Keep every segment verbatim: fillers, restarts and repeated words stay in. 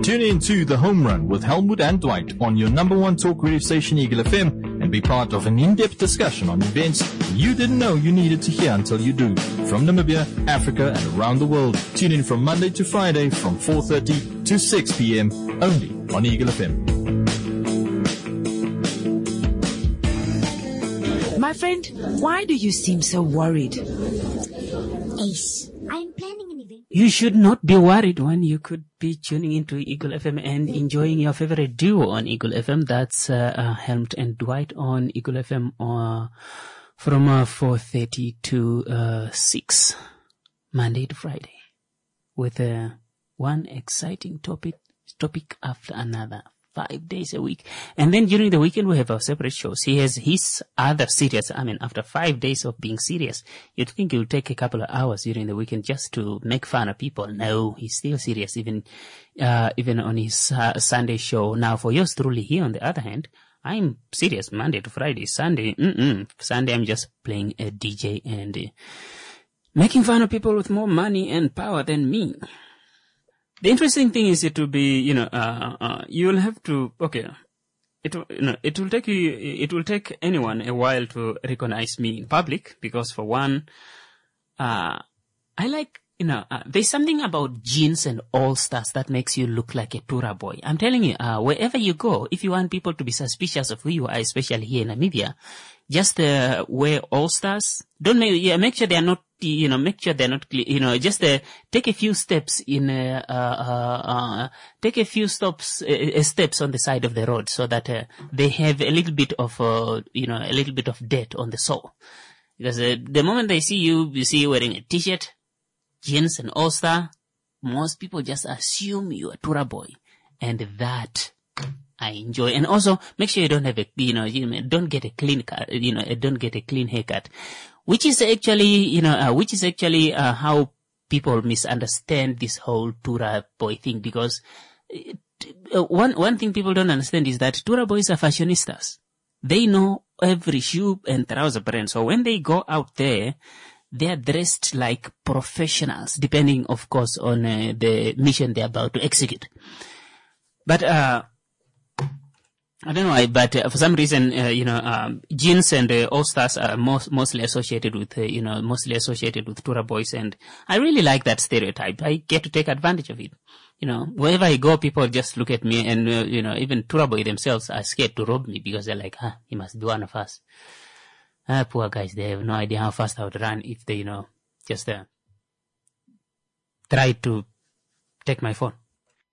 Tune in to The Home Run with Helmut and Dwight on your number one talk radio station, Eagle F M, and be part of an in-depth discussion on events you didn't know you needed to hear until you do. From Namibia, Africa, and around the world. Tune in from Monday to Friday from four thirty to six p.m. only on Eagle F M. My friend, why do you seem so worried? Ace, I'm planning an event. You should not be worried when you could be tuning into Eagle F M and enjoying your favorite duo on Eagle F M. That's uh, uh, Helmut and Dwight on Eagle F M uh, from uh, four thirty to uh, six, Monday to Friday, with uh, one exciting topic topic after another. Five days a week. And then during the weekend, we have our separate shows. He has his other serious. I mean, after five days of being serious, you'd think it would take a couple of hours during the weekend just to make fun of people. No, he's still serious, even, uh, even on his uh, Sunday show. Now, for yours truly here, on the other hand, I'm serious Monday to Friday. Sunday, mm-mm. Sunday, I'm just playing a D J and uh, making fun of people with more money and power than me. The interesting thing is it will be, you know, uh, uh, you will have to, okay, it will, you know, it will take you, it will take anyone a while to recognize me in public because for one, uh, I like, you know, uh, there's something about jeans and all-stars that makes you look like a Tura boy. I'm telling you, uh, wherever you go, if you want people to be suspicious of who you are, especially here in Namibia, just uh, wear all-stars. Don't make, yeah, make sure they are not, you know, make sure they're not, you know, just uh, take a few steps in, uh, uh, uh, take a few stops, uh, steps on the side of the road so that uh, they have a little bit of, uh, you know, a little bit of dirt on the sole. Because uh, the moment they see you, you see you wearing a t-shirt, jeans and all-star, most people just assume you're a Tura boy. And that I enjoy. And also, make sure you don't have a, you know, you know don't get a clean cut, you know, don't get a clean haircut. Which is actually, you know, uh, which is actually uh, how people misunderstand this whole Tura boy thing. Because it, uh, one one thing people don't understand is that Tura boys are fashionistas. They know every shoe and trouser brand. So when they go out there, they are dressed like professionals, depending, of course, on uh, the mission they're about to execute. But uh I don't know why, but uh, for some reason, uh, you know, um, jeans and uh, all-stars are most, mostly associated with, uh, you know, mostly associated with Tura boys, and I really like that stereotype. I get to take advantage of it. You know, wherever I go, people just look at me, and, uh, you know, even Tura boy themselves are scared to rob me because they're like, ah, he must be one of us. Ah, poor guys, they have no idea how fast I would run if they, you know, just uh, try to take my phone.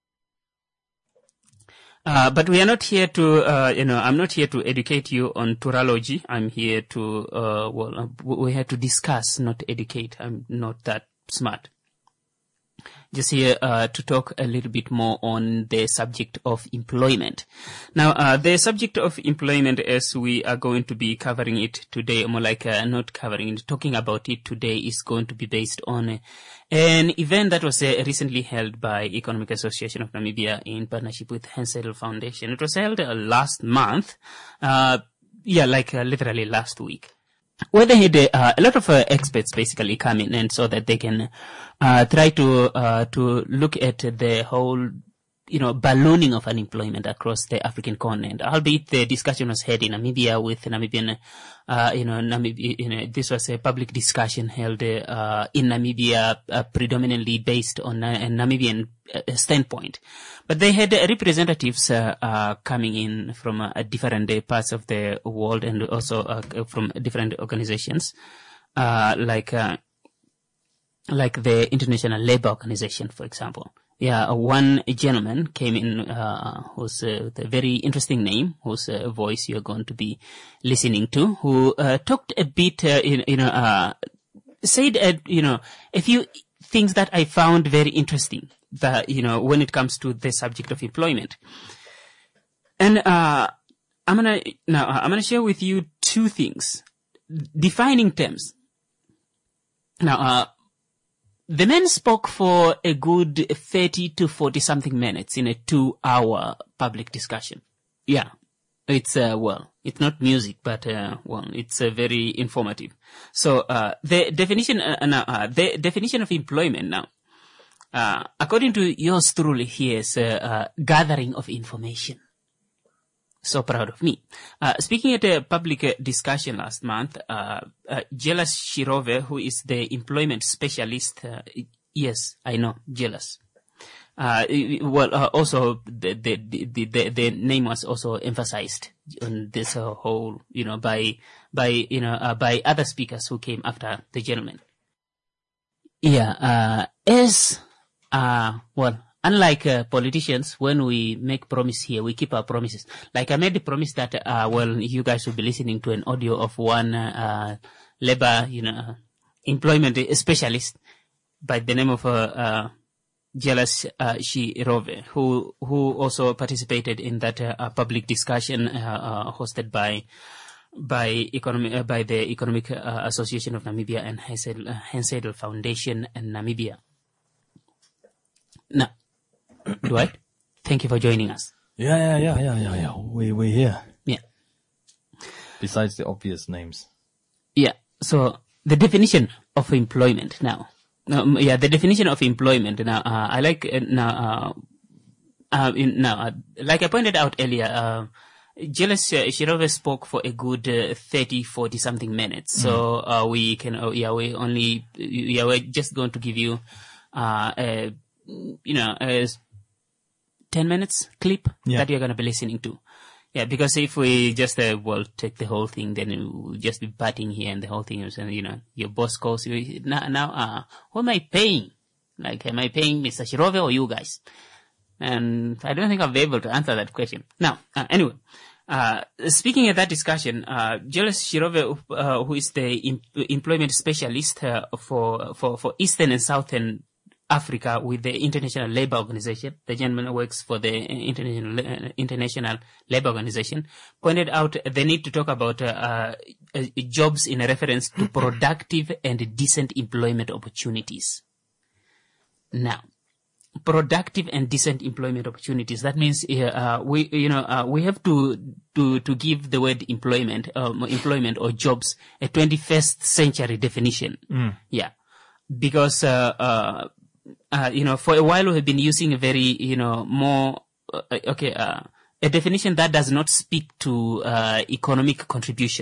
Uh, but we are not here to, uh, you know, I'm not here to educate you on Turology. I'm here to, uh, well, we're here to discuss, not educate. I'm not that smart. Just here, uh, to talk a little bit more on the subject of employment. Now, uh, the subject of employment, as we are going to be covering it today, more like, uh, not covering it, talking about it today, is going to be based on uh, an event that was uh, recently held by Economic Association of Namibia in partnership with Hensel Foundation. It was held uh, last month, uh, yeah, like uh, literally last week, where they had uh, a lot of uh, experts basically come in, and so that they can uh, try to uh, to look at the whole, you know, ballooning of unemployment across the African continent. Albeit the discussion was held in Namibia with Namibian, uh, you know, Namibia, you know, this was a public discussion held uh, in Namibia, uh, predominantly based on a Namibian uh, standpoint. But they had uh, representatives uh, uh, coming in from uh, different uh, parts of the world, and also uh, from different organizations, uh, like uh, like the International Labour Organization, for example. Yeah, one gentleman came in, uh, who's uh, with a very interesting name, whose uh, voice you're going to be listening to, who uh, talked a bit, uh, you, you know, uh, said, uh, you know, a few things that I found very interesting, that, you know, when it comes to the subject of employment. And uh, I'm gonna now I'm gonna share with you two things, defining terms. Now, uh, the man spoke for a good thirty to forty something minutes in a two hour public discussion. Yeah. It's, uh, well, it's not music, but, uh, well, it's uh, very informative. So, uh, the definition, uh, now, uh, the definition of employment now, uh, according to yours truly, here's a uh, gathering of information. So proud of me. Uh, speaking at a public uh, discussion last month, uh, uh, Jealous Shirove, who is the employment specialist, uh, yes, I know, Jealous. Uh, well, uh, also the, the, the, the, the name was also emphasized on this uh, whole, you know, by, by, you know, uh, by other speakers who came after the gentleman. Yeah, uh, as, uh, well, unlike uh, politicians, when we make promise here, we keep our promises. Like I made the promise that, uh, well, you guys will be listening to an audio of one, uh, labor, you know, employment specialist by the name of, uh, uh, Jealous uh, Shirove, who who also participated in that uh, public discussion uh, uh, hosted by by economic uh, by the Economic uh, Association of Namibia and Hensel Foundation in Namibia. Now, Dwight, thank you for joining us. Yeah, yeah, yeah, yeah, yeah, yeah. We we're here. Yeah. Besides the obvious names. Yeah. So the definition of employment now. Um, yeah, the definition of employment. Now, uh, I like uh, now. Uh, uh, in, now, uh, like I pointed out earlier, uh, Jealous uh, Shirove spoke for a good uh, thirty, forty something minutes. Mm. So uh, we can, uh, yeah, we only, yeah, we're just going to give you, uh, a, you know, a ten minutes clip yeah. that you're going to be listening to. Yeah, because if we just, uh, well, take the whole thing, then we'll just be batting here and the whole thing is, uh, you know, your boss calls you, now, now, uh, who am I paying? Like, am I paying Mister Shirove or you guys? And I don't think I'll be able to answer that question. Now, uh, anyway, uh, speaking of that discussion, uh, Jealous Shirove, uh, who is the em- employment specialist, uh, for, for, for Eastern and Southern Africa with the International Labour Organization, the gentleman works for the International International Labour Organization, pointed out the need to talk about uh, uh, jobs in reference to productive and decent employment opportunities. Now, productive and decent employment opportunities. That means uh, we, you know, uh, we have to to to give the word employment, um, employment or jobs a twenty-first century definition. Mm. Yeah, because. Uh, uh, Uh, you know, for a while we have been using a very, you know, more, uh, okay, uh, a definition that does not speak to, uh, economic contribution.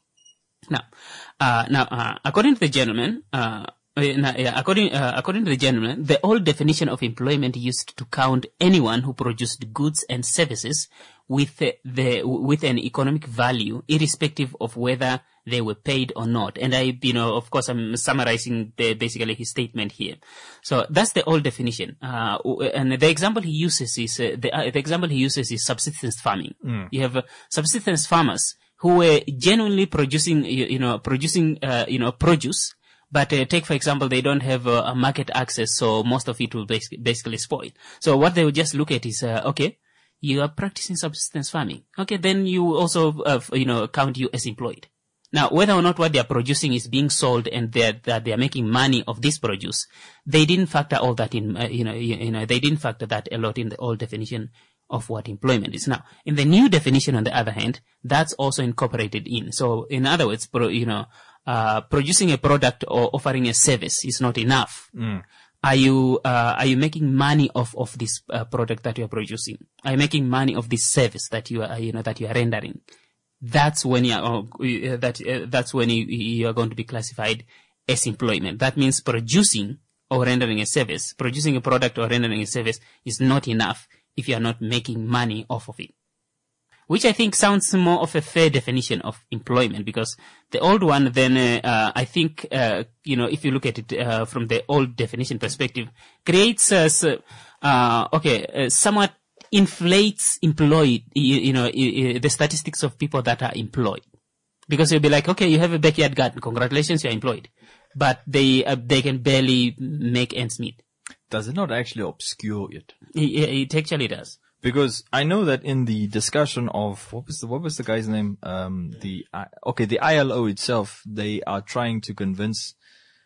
Now, uh, now, uh, according to the gentleman, uh, uh, according, uh, according to the gentleman, the old definition of employment used to count anyone who produced goods and services with uh, the, with an economic value, irrespective of whether they were paid or not. And I, you know, of course, I'm summarizing the, basically his statement here. So that's the old definition. Uh, and the example he uses is, uh, the, uh, the example he uses is subsistence farming. Mm. You have uh, subsistence farmers who were genuinely producing, you, you know, producing, uh, you know, produce. But uh, take, for example, they don't have uh, a market access, so most of it will basically, basically spoil. So what they would just look at is, uh, okay, you are practicing subsistence farming. Okay, then you also, uh, you know, count you as employed. Now, whether or not what they are producing is being sold and they're, that they are making money of this produce, they didn't factor all that in, uh, you know, you, you know, they didn't factor that a lot in the old definition of what employment is. Now, in the new definition, on the other hand, that's also incorporated in. So, in other words, pro, you know, uh, producing a product or offering a service is not enough. Mm. Are you, uh, are you making money off of this uh, product that you are producing? Are you making money of this service that you are, you know, that you are rendering? That's when you are, uh, that, uh, that's when you, you are going to be classified as employment. That means producing or rendering a service, producing a product or rendering a service is not enough if you are not making money off of it. Which I think sounds more of a fair definition of employment, because the old one then, uh, uh, I think, uh, you know, if you look at it, uh, from the old definition perspective, creates us, uh, uh, okay, uh, somewhat inflates employed, you, you know, the statistics of people that are employed. Because you'll be like, okay, you have a backyard garden. Congratulations, you're employed. But they, uh, they can barely make ends meet. Does it not actually obscure it? It, it actually does. Because I know that in the discussion of, what was the, what was the guy's name? Um, the, uh, okay, the I L O itself, they are trying to convince,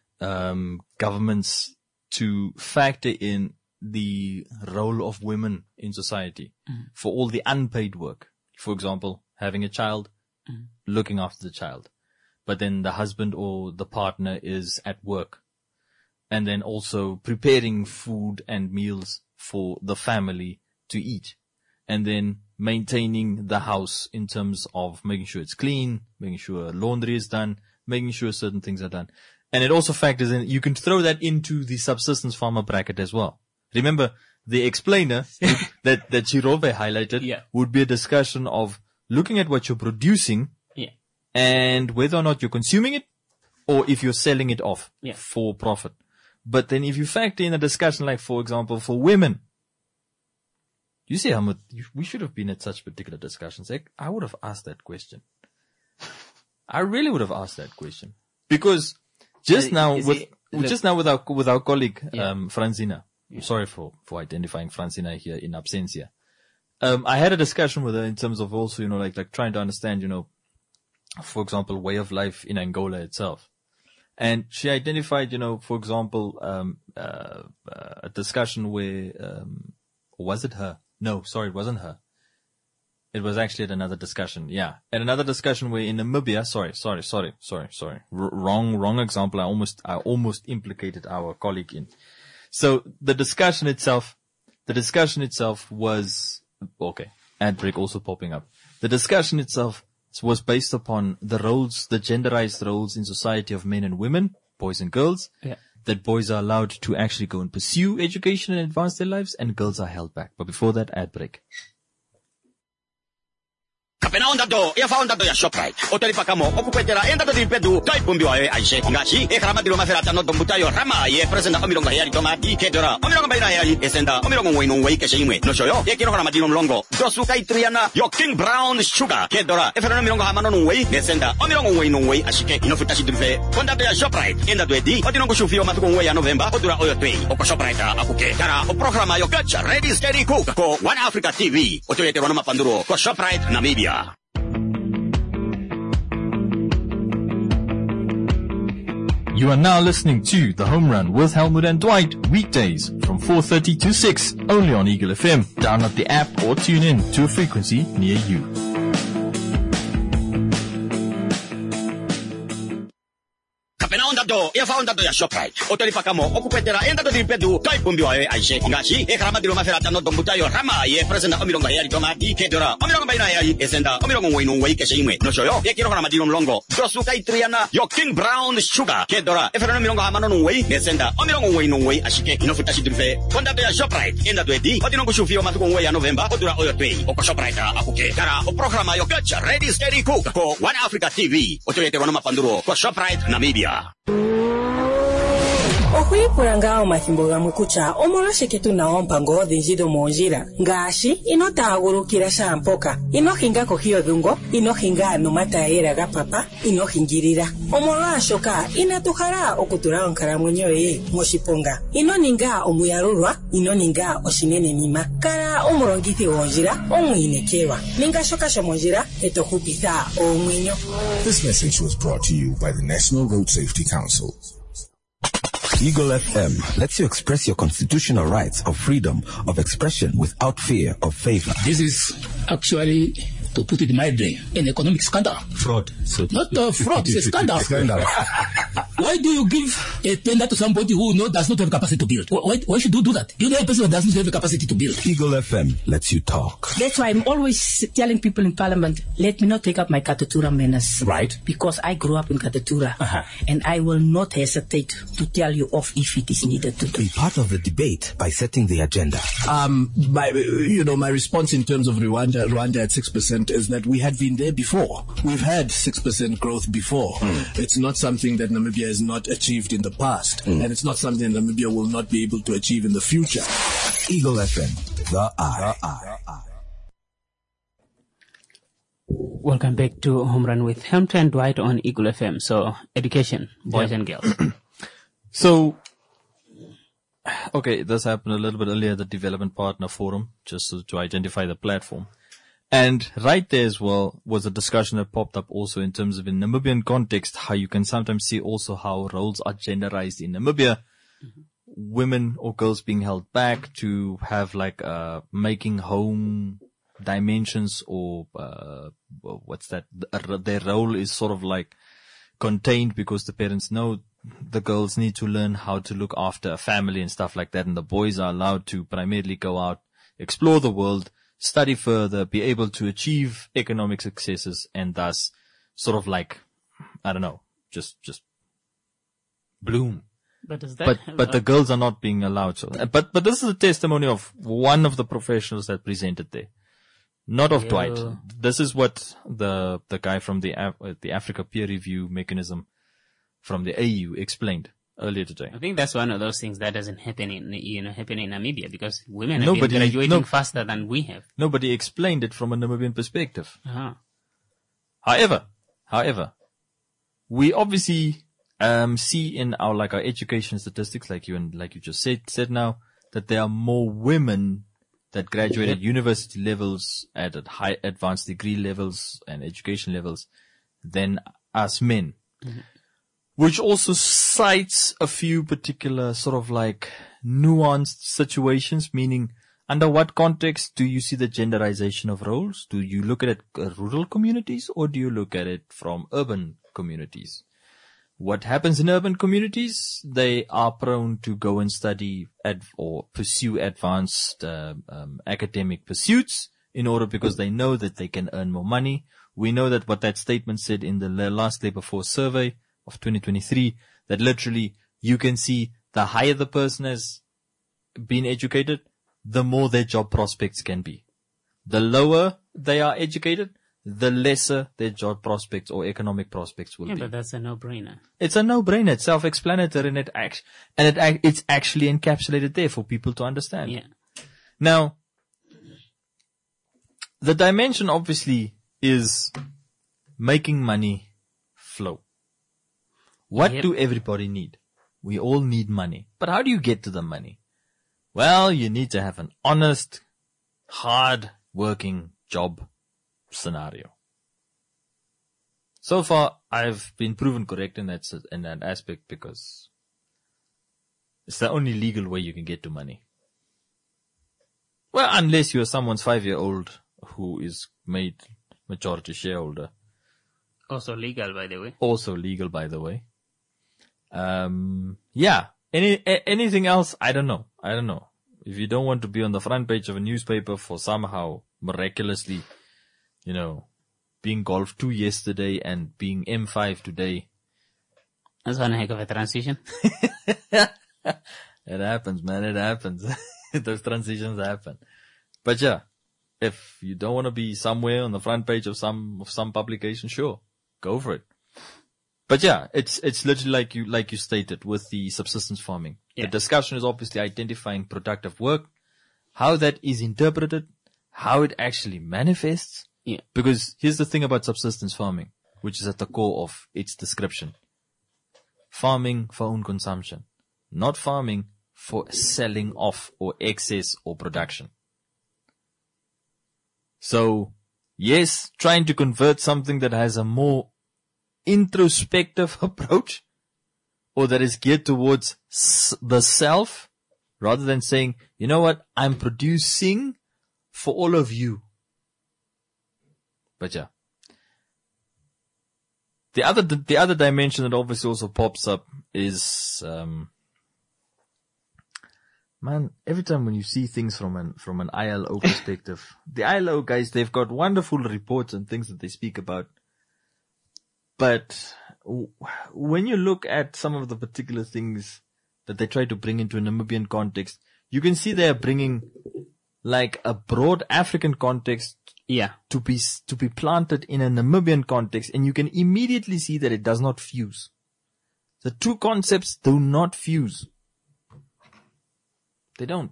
um, governments to factor in the role of women in society mm. for all the unpaid work. For example, having a child, mm. looking after the child, but then the husband or the partner is at work. and then also preparing food and meals for the family to eat, and then maintaining the house in terms of making sure it's clean, making sure laundry is done, making sure certain things are done. And it also factors in, you can throw that into the subsistence farmer bracket as well. Remember, the explainer that, that Chirove highlighted yeah. would be a discussion of looking at what you're producing yeah. and whether or not you're consuming it or if you're selling it off yeah. for profit. But then if you factor in a discussion like, for example, for women, you see how much, we should have been at such particular discussions. Like, I would have asked that question. I really would have asked that question. Because just now with, it, just now with our, with our colleague, yeah. um, Francina, yeah. sorry for, for identifying Francina here in absentia. Um, I had a discussion with her in terms of also, you know, like, like trying to understand, you know, for example, way of life in Angola itself. And she identified, you know, for example, um, uh, uh a discussion where, um, was it her? No, sorry, it wasn't her. It was actually at another discussion. Yeah. At another discussion where in Namibia, sorry, sorry, sorry, sorry, sorry. R- wrong, wrong example. I almost, I almost implicated our colleague in. So the discussion itself, the discussion itself was, okay, ad break also popping up. The discussion itself was based upon the roles, the genderized roles in society of men and women, boys and girls. Yeah. That boys are allowed to actually go and pursue education and advance their lives, and girls are held back. But before that, ad break. Kapena onda do, ia fa onda do ya Shoprite. Oteli pakamo, okukwetera enda do dipedu, kai pumbiwa e aishe. Ngashi, e karama dilo maferata no dombuta yo rama, ye presenta omirongo heri tomati, kedora, omirongo baina heri, esenda, omirongo wei no wei keshe imwe. No shoyo, ye kiro karama dilo mlongo, dosu kai triana, yo King Brown Sugar, kedora, e ferano omirongo hamano no wei, esenda, omirongo wei no wei, ashike, inofuta shidrife. Onda do ya Shoprite, enda do edi, odinongo shufio matuko wei ya November, odura oyo twei, oko Shoprite akuke. Kara, o programa yo gacha, ready, steady, cook, ko One Africa T V, otoyete rono mapanduro, ko Shoprite, Namibia. You are now listening to The Home Run with Helmut and Dwight, weekdays from four thirty to six, only on Eagle F M. Download the app or tune in to a frequency near you. Onda do, ia fa onda do ya Shoprite. Oteli pakamo, okukwetera enda do dipedu, kai pumbiwa e aishe. Ngashi, e karama dilo maferata no dombuta yo rama, ye presenta omirongo heri tomati, kedora, omirongo baina heri, esenda, omirongo wei no wei keshe imwe. No shoyo, ye kiro karama dilo mlongo, dosu kai triana, yo King Brown Sugar, kedora, e ferano omirongo hamano no wei, esenda, omirongo wei no wei, ashike, inofuta shidrife. Onda do ya Shoprite, enda do edi, odinongo shufio matuko wei ya November, odura oyo twei, oko Shoprite akuke. Kara, o programa yo gacha, ready, steady, cook, ko One Africa T V, otoyete rono mapanduro, ko Shoprite, Namibia. Okwipura ngao mathimbo gamwe kucha omoloseke tunawo mpango dhinjido monjira ngashi inotagurukira shampoka inohingako hiyo dhungo inohinga numataera ga papa inohingirira omolwashoka inatuhara okutura onkalamwenyo ye moshiponga inoninga omuyarurwa inoninga oshinene nima kala omulongithi wonjira omwinekerwa ninga shoka shomonjira etohupitha omwenyo. This message was brought to you by the National Road Safety Council. Eagle F M lets you express your constitutional rights of freedom of expression without fear of favor. This is actually, to put it mildly, an economic scandal. Fraud. So not a fraud, it's a scandal. Scandal. Why do you give a tender to somebody who no, does not have capacity to build? Why, why should you do that? You know a person who does not have the capacity to build. Eagle F M lets you talk. That's why I'm always telling people in Parliament, let me not take up my Katatura manners. Right. Because I grew up in Katatura. Uh-huh. And I will not hesitate to tell you off if it is needed to do. Be part of the debate by setting the agenda. Um, my, you know, my response in terms of Rwanda, Rwanda at six percent is that we had been there before. We've had six percent growth before. Mm. It's not something that Namibia has not achieved in the past. Mm. And it's not something Namibia will not be able to achieve in the future. Eagle F M, the eye. The eye. Welcome back to Home Run with Helmut and Dwight on Eagle F M. So, education, boys yep. and girls. So, okay, this happened a little bit earlier, the Development Partner Forum, just to, to identify the platform. And right there as well was a discussion that popped up also in terms of in Namibian context, how you can sometimes see also how roles are genderized in Namibia. Mm-hmm. Women or girls being held back to have like, uh, making home dimensions or, uh, what's that? Their role is sort of like contained because the parents know the girls need to learn how to look after a family and stuff like that, and the boys are allowed to primarily go out, explore the world, study further, be able to achieve economic successes, and thus sort of like, I don't know, just, just bloom. But is that, But, but the girls are not being allowed to. But, but this is a testimony of one of the professionals that presented there. Not of Yeah. Dwight. This is what the, the guy from the, Af- uh, the Africa peer review mechanism from the A U explained earlier today. I think that's one of those things that doesn't happen in, you know, happen in Namibia, because women have Nobody- been graduating no- faster than we have. Nobody explained it from a Namibian perspective. Uh-huh. However, however, we obviously um, see in our like our education statistics, like you and like you just said said now, that there are more women that graduate at university levels, at, at high advanced degree levels and education levels than us men. Mm-hmm. Which also cites a few particular sort of like nuanced situations, meaning under what context do you see the genderization of roles? Do you look at it uh, rural communities, or do you look at it from urban communities? What happens in urban communities? They are prone to go and study ad- or pursue advanced uh, um, academic pursuits in order because they know that they can earn more money. We know that what that statement said in the last labor force survey of twenty twenty-three, that literally you can see the higher the person has been educated, the more their job prospects can be. The lower they are educated, the lesser their job prospects or economic prospects will Yeah, be. but that's a no-brainer. It's a no-brainer. It's self-explanatory, and it act- and it act- it's actually encapsulated there for people to understand. Yeah. Now, the dimension obviously is making money flow. What Yep. do everybody need? We all need money. But how do you get to the money? Well, you need to have an honest, hard-working job scenario. So far, I've been proven correct in that, s- in that aspect, because it's the only legal way you can get to money. Well, unless you're someone's five-year-old who is made majority shareholder. Also legal, by the way. Also legal, by the way. Um, yeah. Any, a- anything else? I don't know. I don't know. If you don't want to be on the front page of a newspaper for somehow miraculously, you know, being Golf two yesterday and being M five today. That's one heck of a transition. It happens, man. It happens. Those transitions happen. But yeah, if you don't want to be somewhere on the front page of some, of some publication, sure, go for it. But yeah, it's, it's literally like you, like you stated with the subsistence farming. Yeah. The discussion is obviously identifying productive work, how that is interpreted, how it actually manifests. Yeah. Because here's the thing about subsistence farming, which is at the core of its description. Farming for own consumption, not farming for selling off or excess or production. So, yes, trying to convert something that has a more introspective approach, or that is geared towards s- the self, rather than saying, you know what, I'm producing for all of you. But yeah. The other, the other dimension that obviously also pops up is, um, man, every time when you see things from an, from an I L O perspective, the I L O guys, they've got wonderful reports and things that they speak about. But w- when you look at some of the particular things that they try to bring into a Namibian context, you can see they are bringing like a broad African context Yeah. to be, to be planted in a Namibian context, and you can immediately see that it does not fuse. The two concepts do not fuse. They don't.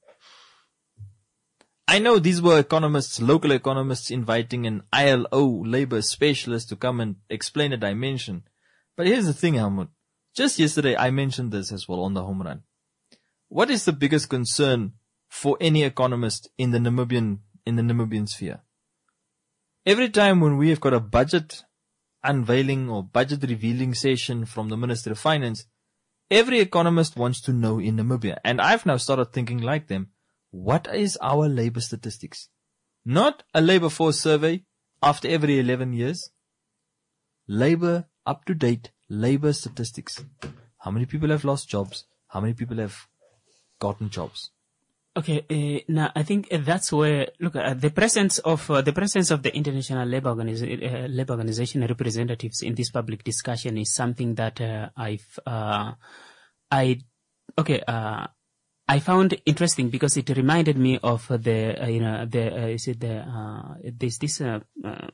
I know these were economists, local economists, inviting an I L O labor specialist to come and explain a dimension. But here's the thing, Helmut. Just yesterday I mentioned this as well on the home run. What is the biggest concern for any economist in the Namibian, in the Namibian sphere? Every time when we have got a budget unveiling or budget revealing session from the Minister of Finance, every economist wants to know in Namibia, and I've now started thinking like them, what is our labor statistics? Not a labor force survey after every eleven years. Labor, up to date labor statistics. How many people have lost jobs? How many people have gotten jobs? Okay, uh, now I think uh, that's where look uh, the presence of uh, the presence of the International Labour, Organiza- uh, Labour Organization representatives in this public discussion is something that uh, I've uh, I okay uh, I found interesting because it reminded me of the uh, you know the uh, is it the uh, there's this. Uh, uh,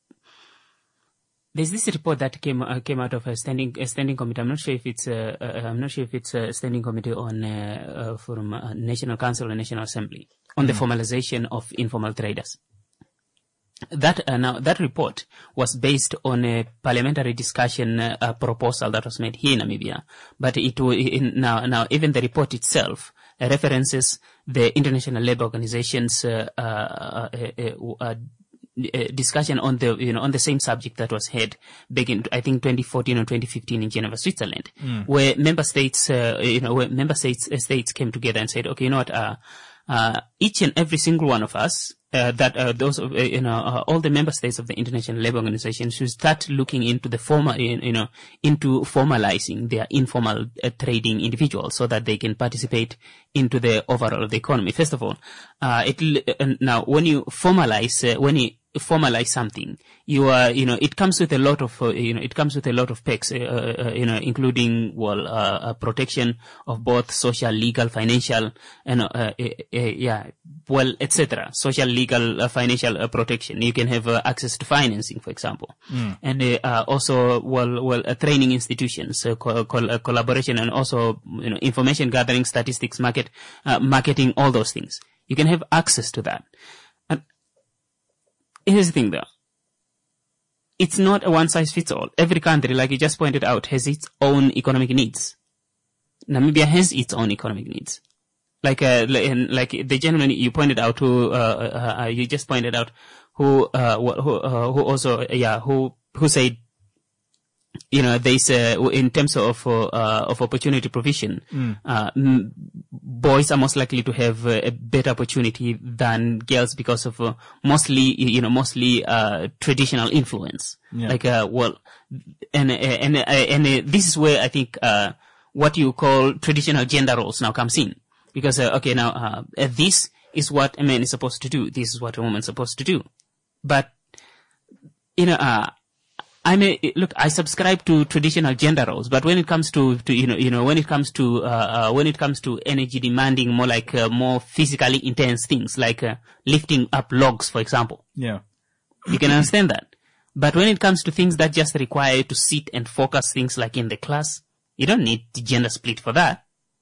There's this report that came uh, came out of a standing a standing committee. I'm not sure if it's a, uh, I'm not sure if it's a standing committee on uh, uh, from uh, National Council or National Assembly on mm. the formalization of informal traders. That uh, now that report was based on a parliamentary discussion uh, uh, proposal that was made here in Namibia, but it in, now now even the report itself uh, references the International Labour Organization's uh, uh, uh, uh, uh, Uh, discussion on the you know on the same subject that was had back in I think twenty fourteen or twenty fifteen in Geneva, Switzerland, mm. where member states uh, you know where member states uh, states came together and said, okay, you know what, uh, uh, each and every single one of us uh, that uh, those uh, you know uh, all the member states of the International Labour Organization should start looking into the formal you know into formalizing their informal uh, trading individuals so that they can participate into the overall of the economy. First of all, uh, it uh, now when you formalize uh, when you formalize something, you are, you know, it comes with a lot of, uh, you know, it comes with a lot of perks, uh, uh, you know, including, well, uh, uh, protection of both social, legal, financial, and, uh, uh, uh, yeah, well, et cetera. Social, legal, uh, financial uh, protection. You can have uh, access to financing, for example, mm. and uh, uh, also, well, well, uh, training institutions, uh, co- co- uh, collaboration, and also, you know, information gathering, statistics, market, uh, marketing, all those things. You can have access to that. Here's the thing though. It's not a one size fits all. Every country, like you just pointed out, has its own economic needs. Namibia has its own economic needs. Like, uh, like the gentleman you pointed out who, uh, uh, you just pointed out who, uh, who, uh, who also, uh, yeah, who, who said, you know, there's, uh, in terms of, uh, of opportunity provision, mm. uh, m- boys are most likely to have uh, a better opportunity than girls because of, uh, mostly, you know, mostly, uh, traditional influence. Yeah. Like, uh, well, and, and, and, and uh, this is where I think, uh, what you call traditional gender roles now comes in. Because, uh, okay, now, uh, uh, this is what a man is supposed to do. This is what a woman is supposed to do. But, you know, uh, I may look. I subscribe to traditional gender roles, but when it comes to, to you know, you know, when it comes to, uh, uh when it comes to energy demanding, more like uh, more physically intense things, like uh, lifting up logs, for example. Yeah, you can understand that. But when it comes to things that just require you to sit and focus, things like in the class, you don't need the gender split for that.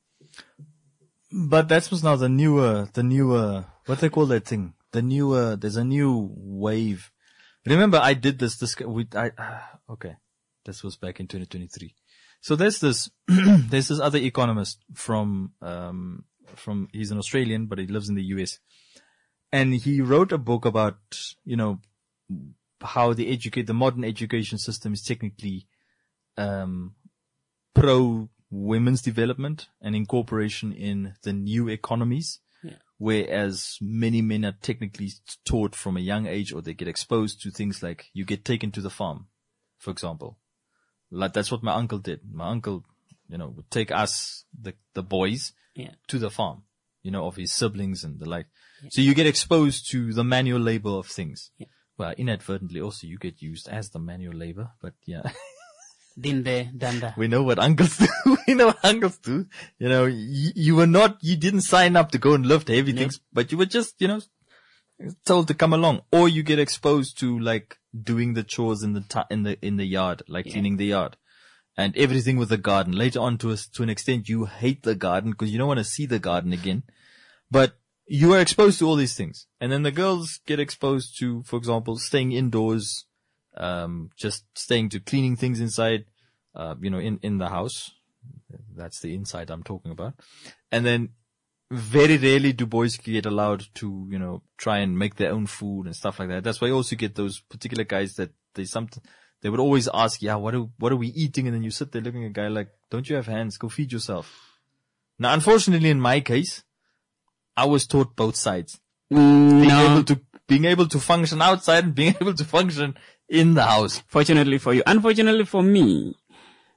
But that's what's now the newer, the newer, what they call that thing, the newer. There's a new wave. Remember, I did this, this, we, I, uh, okay. This was back in twenty twenty-three. So there's this, there's this other economist from, um, from, he's an Australian, but he lives in the U S. And he wrote a book about, you know, how the educate, the modern education system is technically, um, pro women's development and incorporation in the new economies. Whereas many men are technically taught from a young age, or they get exposed to things like you get taken to the farm, for example. Like that's what my uncle did. My uncle, you know, would take us, the, the boys, yeah. to the farm, you know, of his siblings and the like. Yeah. So you get exposed to the manual labor of things. Yeah. Well, inadvertently also you get used as the manual labor, but yeah. Dinde, danda. We know what uncles do. we know what uncles do. You know, you, you were not, you didn't sign up to go and lift heavy things, yep. but you were just, you know, told to come along. Or you get exposed to like doing the chores in the, ta- in the, in the yard, like yeah. cleaning the yard and everything with the garden. Later on to a, to an extent, you hate the garden because you don't want to see the garden again, but you are exposed to all these things. And then the girls get exposed to, for example, staying indoors, Um, just staying to cleaning things inside, uh, you know, in, in the house. That's the inside I'm talking about. And then very rarely do boys get allowed to, you know, try and make their own food and stuff like that. That's why you also get those particular guys that they something, they would always ask, yeah, what are, what are we eating? And then you sit there looking at a guy like, don't you have hands? Go feed yourself. Now, unfortunately, in my case, I was taught both sides. Mm, being no. able to, being able to function outside and being able to function in the house. Fortunately for you. Unfortunately for me,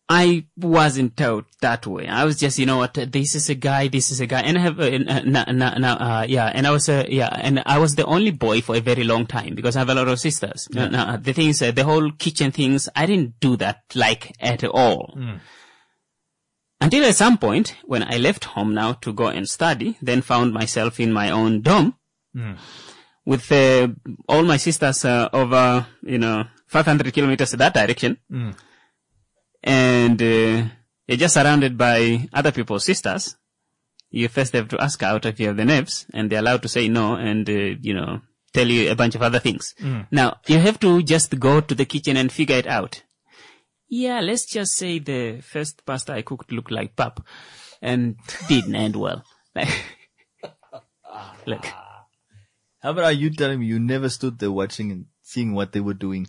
I wasn't taught that way. I was just, you know what, this is a guy, this is a guy, and I have, uh, uh, now, now, uh, yeah, and I was, uh, yeah, and I was the only boy for a very long time because I have a lot of sisters. Yeah. Now, now, the thing is, uh, the whole kitchen things, I didn't do that like at all. Mm. Until at some point, when I left home now to go and study, then found myself in my own dorm mm. with uh, all my sisters uh, over, you know, five hundred kilometers in that direction. Mm. And uh, you're just surrounded by other people's sisters. You first have to ask out if you have the nerves, and they're allowed to say no and, uh, you know, tell you a bunch of other things. Mm. Now, you have to just go to the kitchen and figure it out. Yeah, let's just say the first pasta I cooked looked like pap and didn't end well. Look. How about you telling me you never stood there watching and seeing what they were doing?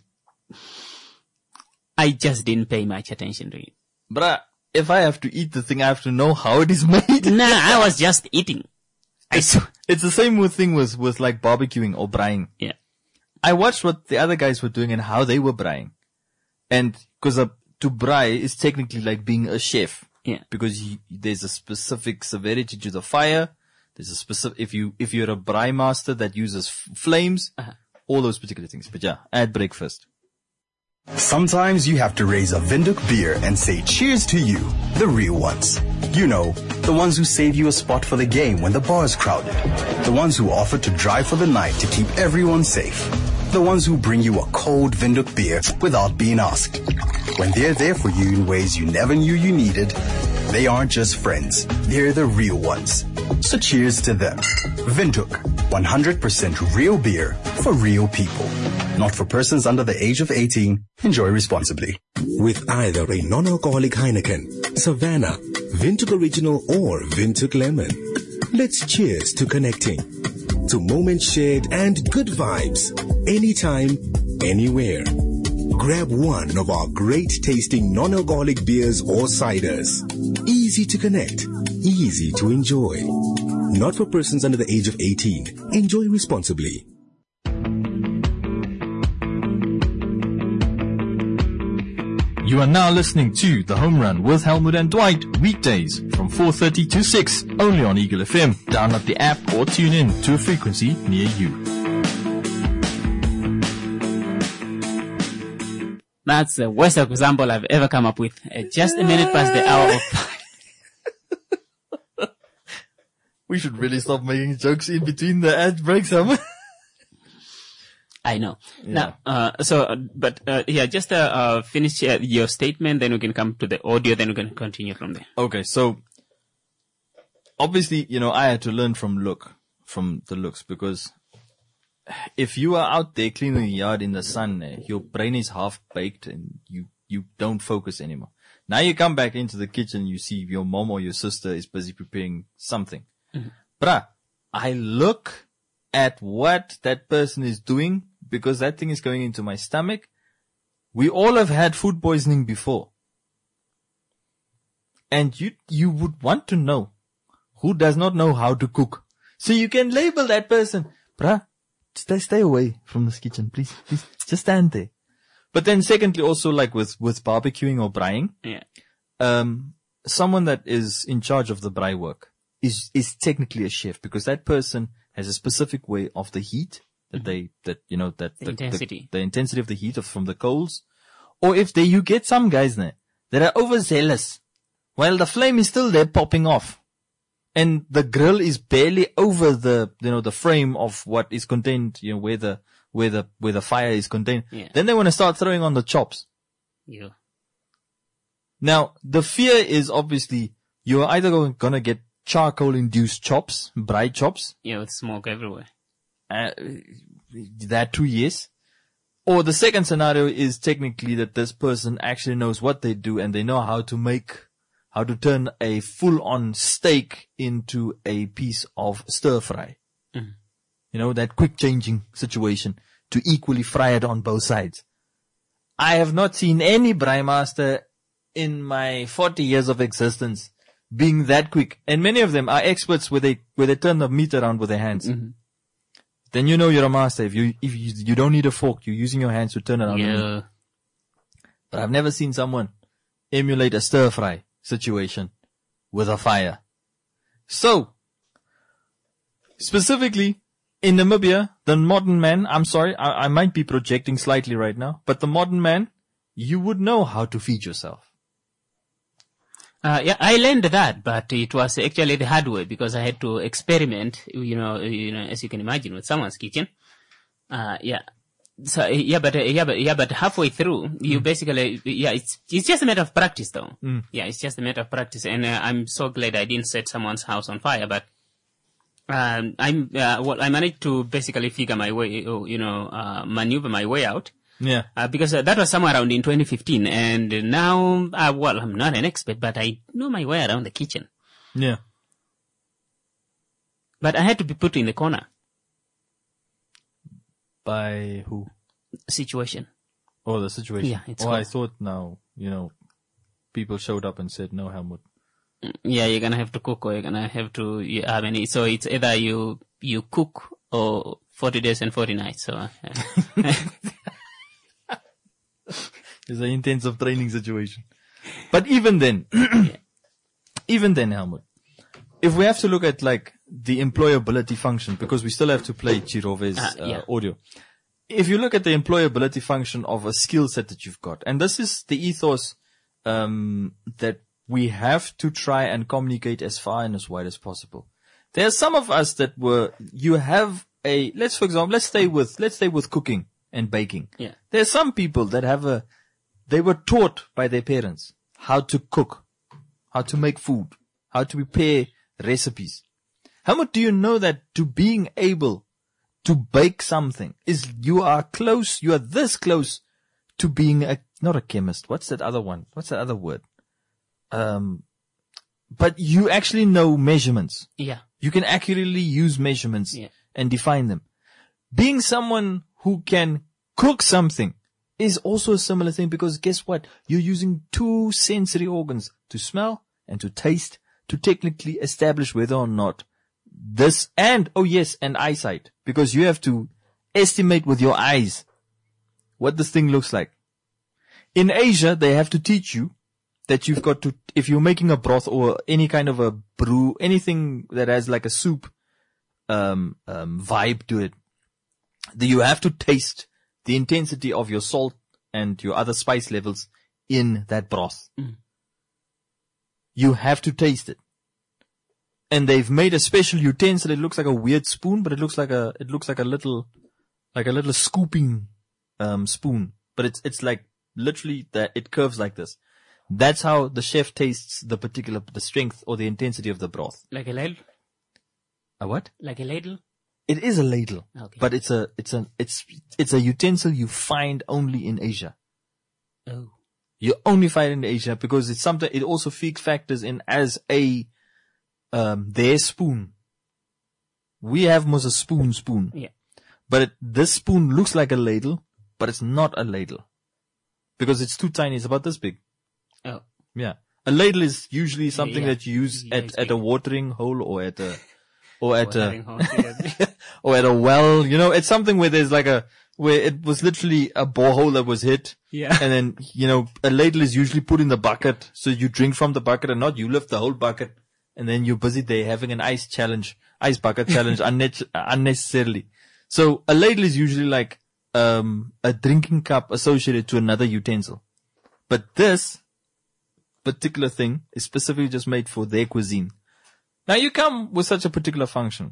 I just didn't pay much attention to it. Bruh, if I have to eat the thing, I have to know how it is made. Nah, I was just eating. I it's, it's the same with thing with, with like barbecuing or braaiing. Yeah. I watched what the other guys were doing and how they were braaiing. And because uh, to braai is technically like being a chef. Yeah. Because you, there's a specific severity to the fire. There's a specific, if you, if you're a braai master that uses f- flames, uh-huh. all those particular things. But yeah, ad break first. Sometimes you have to raise a Windhoek beer and say cheers to you, the real ones. You know, the ones who save you a spot for the game when the bar is crowded. The ones who offer to drive for the night to keep everyone safe. The ones who bring you a cold Windhoek beer without being asked. When they're there for you in ways you never knew you needed, they aren't just friends, they're the real ones. So cheers to them. Windhoek, one hundred percent real beer for real people. Not for persons under the age of eighteen. Enjoy responsibly. With either a non-alcoholic Heineken, Savannah, Windhoek Original or Windhoek Lemon. Let's cheers to connecting. To moments shared and good vibes. Anytime, anywhere. Grab one of our great tasting non-alcoholic beers or ciders. Easy to connect. Easy to enjoy. Not for persons under the age of eighteen. Enjoy responsibly. You are now listening to The Home Run with Helmut and Dwight, weekdays from four thirty to six, only on Eagle F M. Download the app or tune in to a frequency near you. That's the worst example I've ever come up with. Uh, just a minute past the hour of five. We should really stop making jokes in between the ad breaks, Helmut. I know. Yeah. Now, uh, so, uh, but, uh, yeah, just, uh, uh finish uh, your statement, then we can come to the audio, then we can continue from there. Okay, so, obviously, you know, I had to learn from look, from the looks, because if you are out there cleaning the yard in the sun, eh, your brain is half baked and you, you don't focus anymore. Now you come back into the kitchen, you see your mom or your sister is busy preparing something. Mm-hmm. Bruh, I look at what that person is doing, because that thing is going into my stomach. We all have had food poisoning before. And you, you would want to know who does not know how to cook. So you can label that person, bruh, stay, stay away from this kitchen, please, please, just stand there. But then secondly, also like with, with barbecuing or braaiing, yeah. um, someone that is in charge of the braai work is, is technically a chef, because that person has a specific way of the heat. That they, that, you know, that the, the intensity, the, the intensity of the heat of, from the coals. Or if they, you get some guys there that are overzealous while the flame is still there popping off and the grill is barely over the, you know, the frame of what is contained, you know, where the, where the, where the fire is contained. Yeah. Then they want to start throwing on the chops. Yeah. Now, the fear is obviously you're either going to get charcoal induced chops, braai chops. Yeah, with smoke everywhere. Uh, that two years. Or the second scenario is technically that this person actually knows what they do and they know how to make, how to turn a full-on steak into a piece of stir fry. Mm-hmm. You know, that quick changing situation to equally fry it on both sides. I have not seen any braai master in my forty years of existence being that quick. And many of them are experts where they, where they turn the meat around with their hands. Mm-hmm. Then you know you're a master. If you, if you, you don't need a fork, you're using your hands to turn it on. Yeah. But I've never seen someone emulate a stir fry situation with a fire. So, specifically, in Namibia, the modern man, I'm sorry, I, I might be projecting slightly right now, but the modern man, you would know how to feed yourself. Uh, yeah, I learned that, but it was actually the hard way because I had to experiment, you know, you know, as you can imagine with someone's kitchen. Uh, yeah. So, yeah, but, uh, yeah, but, yeah, but halfway through, you mm. basically, yeah, it's, it's just a matter of practice though. Mm. Yeah, it's just a matter of practice. And, uh, I'm so glad I didn't set someone's house on fire, but, um, I'm, uh, well, I managed to basically figure my way, you know, uh, maneuver my way out. Yeah. Uh, because uh, that was somewhere around in twenty fifteen, and now, uh, well, I'm not an expert, but I know my way around the kitchen. Yeah. But I had to be put in the corner. By who? Situation. Oh, the situation. Yeah, it's Oh, called. I thought now, you know, people showed up and said, no, Helmut. Yeah, you're gonna have to cook, or you're gonna have to, you, I mean, so it's either you, you cook, or forty days and forty nights, so. Uh, It's an intensive training situation. But even then, even then, Helmut, if we have to look at like the employability function, because we still have to play Chirove's uh, uh, yeah. audio. If you look at the employability function of a skill set that you've got, and this is the ethos um, that we have to try and communicate as far and as wide as possible. There are some of us that were, you have a, let's for example, let's stay with, let's stay with cooking and baking. Yeah. There are some people that have a, they were taught by their parents how to cook, how to make food, how to prepare recipes. How much do you know that to being able to bake something is, you are close, you are this close to being a, not a chemist. What's that other one? What's that other word? Um, but you actually know measurements. Yeah. You can accurately use measurements Yeah. and define them. Being someone who can cook something is also a similar thing, because guess what? You're using two sensory organs, to smell and to taste, to technically establish whether or not this, and, oh yes, and eyesight, because you have to estimate with your eyes what this thing looks like. In Asia, they have to teach you that you've got to, if you're making a broth or any kind of a brew, anything that has like a soup, um, um, vibe to it, that you have to taste the intensity of your salt and your other spice levels in that broth. Mm. You have to taste it. And they've made a special utensil. It looks like a weird spoon, but it looks like a, it looks like a little, like a little scooping, um, spoon. But it's, it's like literally that it curves like this. That's how the chef tastes the particular, the strength or the intensity of the broth. Like a ladle? A what? Like a ladle? It is a ladle, Okay. but it's a, it's a, it's, it's a utensil you find only in Asia. Oh. You only find it in Asia because it's something, it also factors in as a, um, their spoon. We have most a spoon spoon. Yeah. But it, this spoon looks like a ladle, but it's not a ladle. Because it's too tiny, it's about this big. Oh. Yeah. A ladle is usually something Yeah. that you use Yeah, at, it's at big. a watering hole or at a, or at Watering a, hole, yeah. or at a well, you know, it's something where there's like a, where it was literally a borehole that was hit. Yeah. And then, you know, a ladle is usually put in the bucket. So you drink from the bucket and not you lift the whole bucket. And then you're busy there having an ice challenge, ice bucket challenge unne- unnecessarily. So a ladle is usually like, um, a drinking cup associated to another utensil. But this particular thing is specifically just made for their cuisine. Now you come with such a particular function.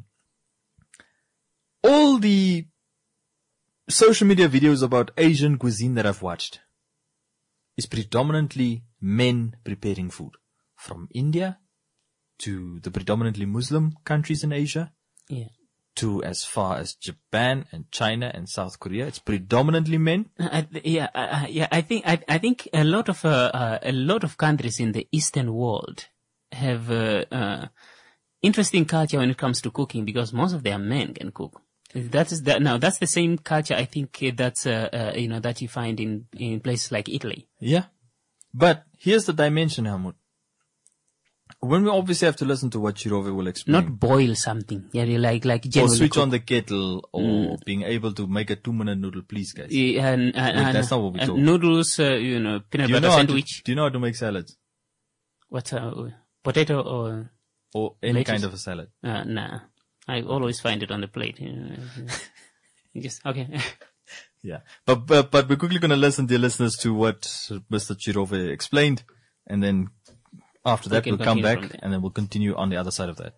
All the social media videos about Asian cuisine that I've watched is predominantly men preparing food. From India to the predominantly Muslim countries in Asia, Yeah. to as far as Japan and China and South Korea, it's predominantly men. Uh, yeah, uh, yeah. I think I, I think a lot of uh, uh, a lot of countries in the Eastern world have uh, uh, interesting culture when it comes to cooking, because most of their men can cook. That is that. Now that's the same culture I think uh, that's uh, uh, you know that you find in in places like Italy. Yeah. But here's the dimension, Helmut. When we obviously have to listen to what Chirove will explain. Not boil something. Yeah, like, like or generally switch cook. on the kettle, or Mm. being able to make a two-minute noodle, please, guys. Yeah, and, and, Wait, that's and, not what we and talk. noodles, uh, you know, peanut Do you butter know how to- sandwich. do you know how to make salads? What's uh, potato or Or any lettuce? kind of a salad? Uh, nah, I always find it on the plate. You know. You just okay. Yeah. But, but, but we're quickly going to listen, dear listeners, to what Mister Chirove explained. And then after that, We we'll can come continue back from and then we'll continue on the other side of that.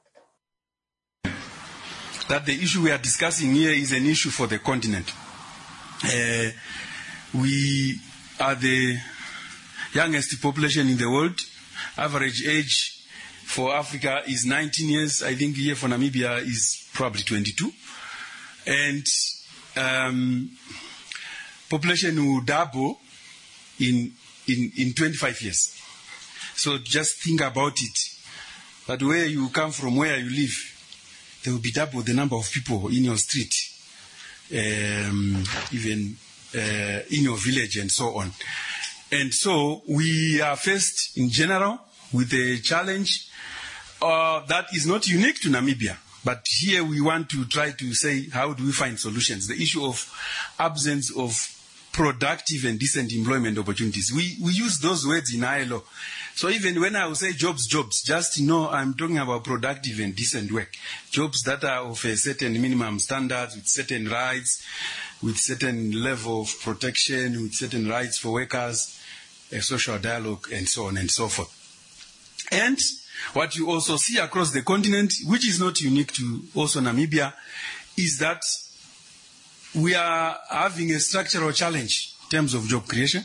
That the issue we are discussing here is an issue for the continent. Uh, we are the youngest population in the world. Average age for Africa is nineteen years. I think here for Namibia is probably twenty-two. And um, population will double in, in, in twenty-five years. So just think about it. That where you come from, where you live, there will be double the number of people in your street, um, even uh, in your village and so on. And so we are faced in general with a challenge uh, that is not unique to Namibia. But here we want to try to say, how do we find solutions? The issue of absence of productive and decent employment opportunities. We, we use those words in I L O. So even when I will say jobs, jobs, just know I'm talking about productive and decent work. Jobs that are of a certain minimum standards, with certain rights, with certain level of protection, with certain rights for workers, a social dialogue, and so on and so forth. And what you also see across the continent, which is not unique to also Namibia, is that we are having a structural challenge in terms of job creation.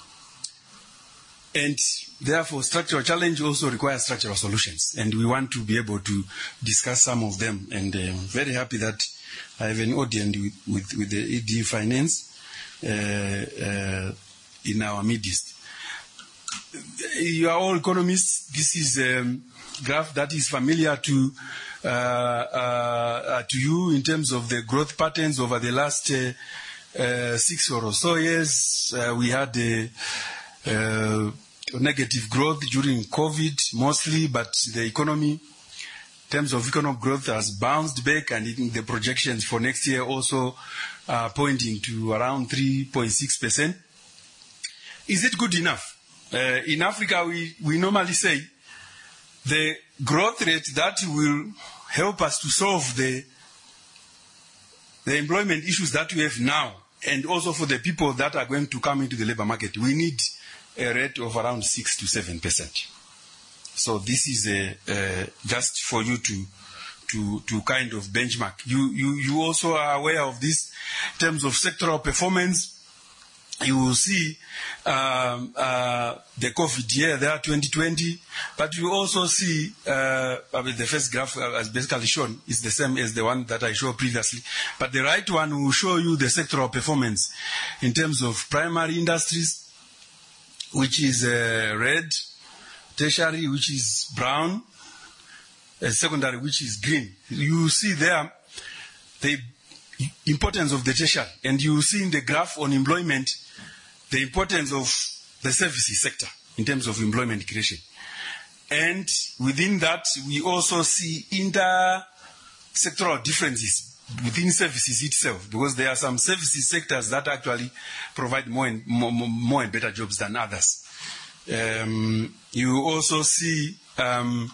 And therefore, structural challenge also requires structural solutions. And we want to be able to discuss some of them. And I'm very happy that I have an audience with, with, with the E D Finance uh, uh, in our midst. You are all economists. This is a graph that is familiar to uh, uh, to you in terms of the growth patterns over the last uh, uh, six or so years. Uh, we had a, uh, negative growth during COVID mostly, but the economy, in terms of economic growth, has bounced back, and the projections for next year also are pointing to around three point six percent. Is it good enough? Uh, in Africa, we, we normally say the growth rate that will help us to solve the, the employment issues that we have now, and also for the people that are going to come into the labor market, we need a rate of around six to seven percent. So this is a, uh, just for you to, to, to kind of benchmark. You, you, you also are aware of this in terms of sectoral performance. You will see um, uh, the COVID year there, twenty twenty, but you also see, uh, I mean, the first graph as basically shown is the same as the one that I showed previously, but the right one will show you the sectoral performance in terms of primary industries, which is uh, red, tertiary, which is brown, and secondary, which is green. You see there the importance of the tertiary, and you see in the graph on employment the importance of the services sector in terms of employment creation. And within that, we also see inter-sectoral differences within services itself, because there are some services sectors that actually provide more and more, more and better jobs than others. Um, you also see, um,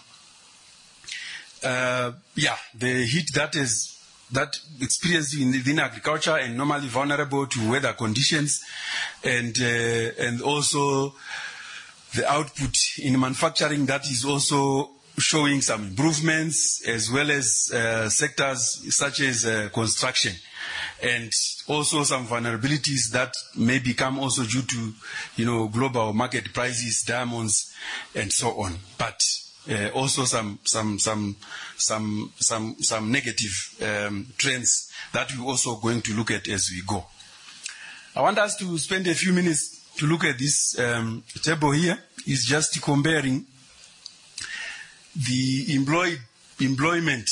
uh, yeah, the heat that is that experienced in, within agriculture and normally vulnerable to weather conditions, and uh, and also the output in manufacturing that is also showing some improvements, as well as uh, sectors such as uh, construction, and also some vulnerabilities that may become also due to, you know, global market prices, diamonds, and so on. But uh, also some some some some some some negative um, trends that we're also going to look at as we go. I want us to spend a few minutes to look at this um, table here. It's just comparing the employed employment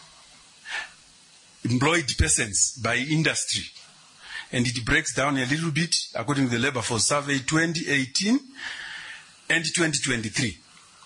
employed persons by industry, and it breaks down a little bit according to the Labour Force Survey twenty eighteen and twenty twenty-three.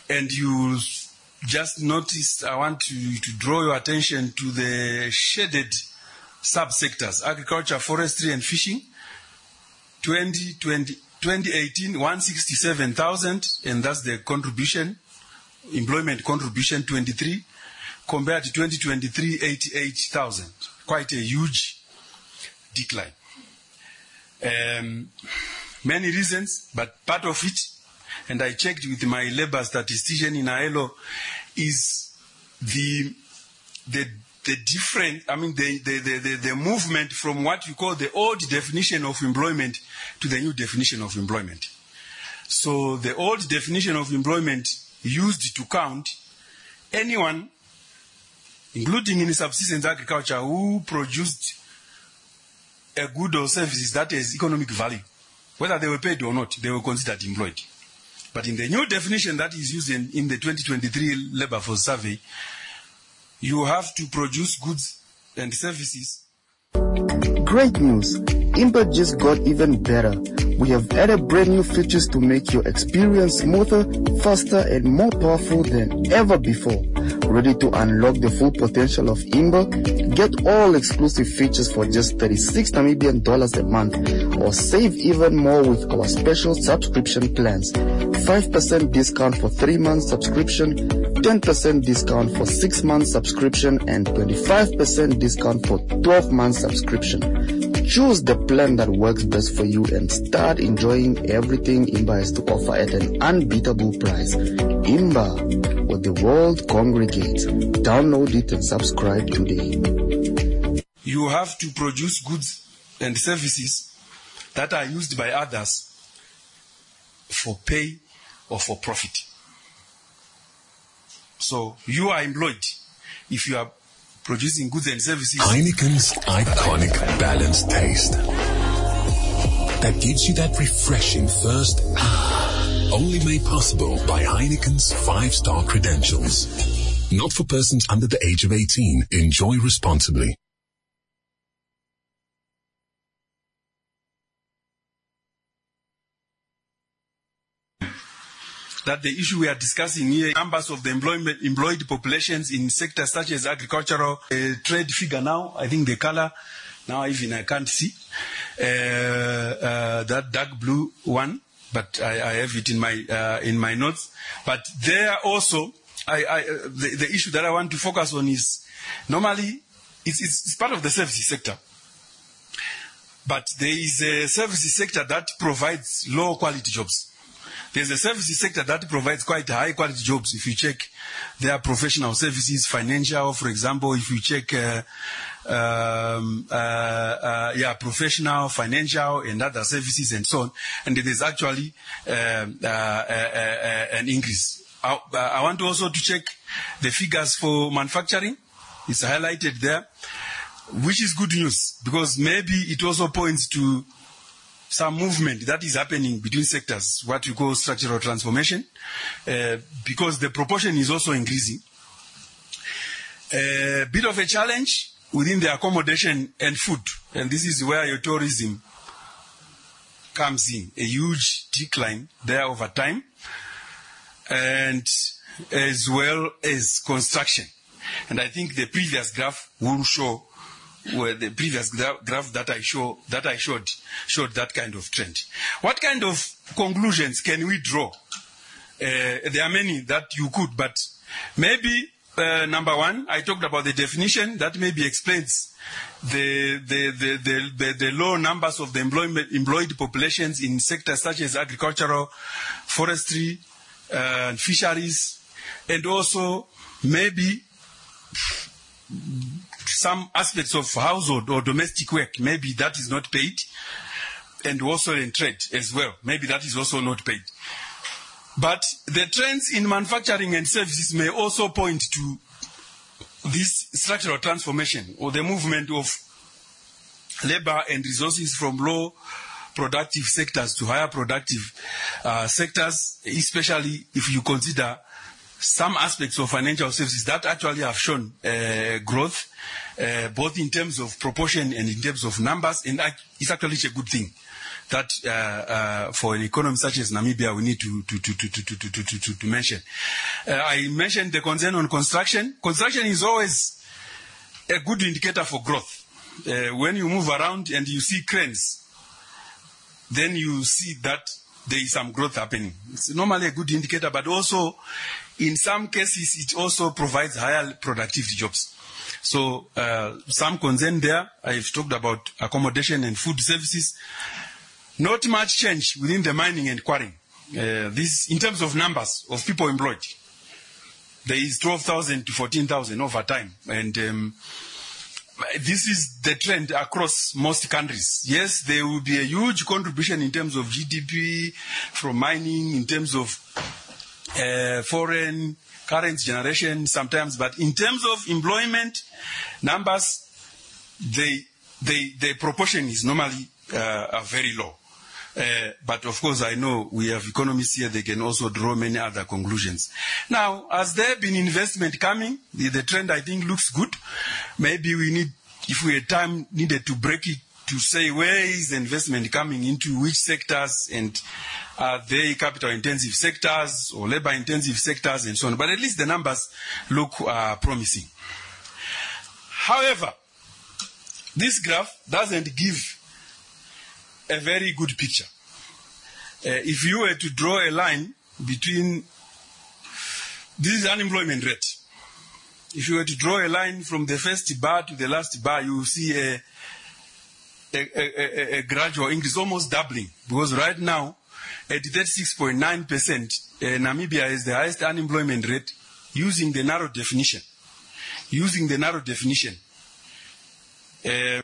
And you just noticed, I want to, to draw your attention to the shaded subsectors: agriculture, forestry, and fishing. twenty twenty, twenty eighteen, one hundred sixty-seven thousand, and that's the contribution, employment contribution, twenty-three, compared to twenty twenty-three, eighty-eight thousand. Quite a huge decline. Um, many reasons, but part of it, and I checked with my labor statistician in A E L O, is the the the different, I mean, the, the, the, the, the movement from what you call the old definition of employment to the new definition of employment. So the old definition of employment used to count anyone, including in subsistence agriculture, who produced a good or services that has economic value. Whether they were paid or not, they were considered employed. But in the new definition that is used in, in the twenty twenty-three Labor Force Survey, you have to produce goods and services. Great news! Imba just got even better. We have added brand new features to make your experience smoother, faster, and more powerful than ever before. Ready to unlock the full potential of Imba? Get all exclusive features for just thirty-six Namibian dollars a month, or save even more with our special subscription plans. five percent discount for three months subscription, ten percent discount for six months subscription, and twenty-five percent discount for twelve months subscription. Choose the plan that works best for you and start enjoying everything Imba has to offer at an unbeatable price. Imba, where the world congregates. Download it and subscribe today. You have to produce goods and services that are used by others for pay or for profit. So you are employed if you are producing goods and services. Heineken's iconic balanced taste that gives you that refreshing first ah, only made possible by Heineken's five-star credentials. Not for persons under the age of eighteen. Enjoy responsibly. That the issue we are discussing here, numbers of the employment, employed populations in sectors such as agricultural, uh, trade figure now, I think the color, now even I can't see, uh, uh, that dark blue one, but I, I have it in my, uh, in my notes. But there also, I, I, uh, the, the issue that I want to focus on is, normally, it's, it's, it's part of the services sector. But there is a services sector that provides low quality jobs. There's a services sector that provides quite high quality jobs. If you check their professional services, financial, for example, if you check, uh, um, uh, uh, yeah, professional, financial, and other services and so on. And there's actually um, uh, uh, uh, an increase. I, uh, I want also to check the figures for manufacturing. It's highlighted there, which is good news because maybe it also points to some movement that is happening between sectors, what we call structural transformation, uh, because the proportion is also increasing. A bit of a challenge within the accommodation and food, and this is where your tourism comes in, a huge decline there over time, and as well as construction. And I think the previous graph will show where the previous graph that I show that I showed showed that kind of trend. What kind of conclusions can we draw? Uh, there are many that you could, but maybe uh, number one, I talked about the definition that maybe explains the the the the, the, the low numbers of the employment employed populations in sectors such as agricultural, forestry, uh, fisheries, and also maybe some aspects of household or domestic work, maybe that is not paid, and also in trade as well, maybe that is also not paid. But the trends in manufacturing and services may also point to this structural transformation or the movement of labor and resources from low productive sectors to higher productive uh, sectors, especially if you consider some aspects of financial services that actually have shown uh, growth, uh, both in terms of proportion and in terms of numbers, and it's actually a good thing that uh, uh, for an economy such as Namibia we need to to to to to to to, to, to, to mention. Uh, I mentioned the concern on construction. Construction is always a good indicator for growth. Uh, when you move around and you see cranes, then you see that there is some growth happening. It's normally a good indicator, but also in some cases it also provides higher productivity jobs. So uh, some concern there. I've talked about accommodation and food services. Not much change within the mining and quarrying. Uh, this, in terms of numbers of people employed, there is twelve thousand to fourteen thousand over time. And um, this is the trend across most countries. Yes, there will be a huge contribution in terms of G D P from mining, in terms of uh, foreign current generation sometimes, but in terms of employment numbers, they, they, the proportion is normally uh, are very low. Uh, but of course, I know we have economists here, they can also draw many other conclusions. Now, has there been investment coming? The, the trend, I think, looks good. Maybe we need, if we had time needed to break it, to say where is the investment coming into, which sectors, and are they capital-intensive sectors or labor-intensive sectors, and so on. But at least the numbers look uh, promising. However, this graph doesn't give a very good picture. Uh, if you were to draw a line between, this is unemployment rate. If you were to draw a line from the first bar to the last bar, you will see a, a, a, a gradual increase, almost doubling. Because right now, at thirty-six point nine percent, uh, Namibia is the highest unemployment rate using the narrow definition. Using the narrow definition. Uh,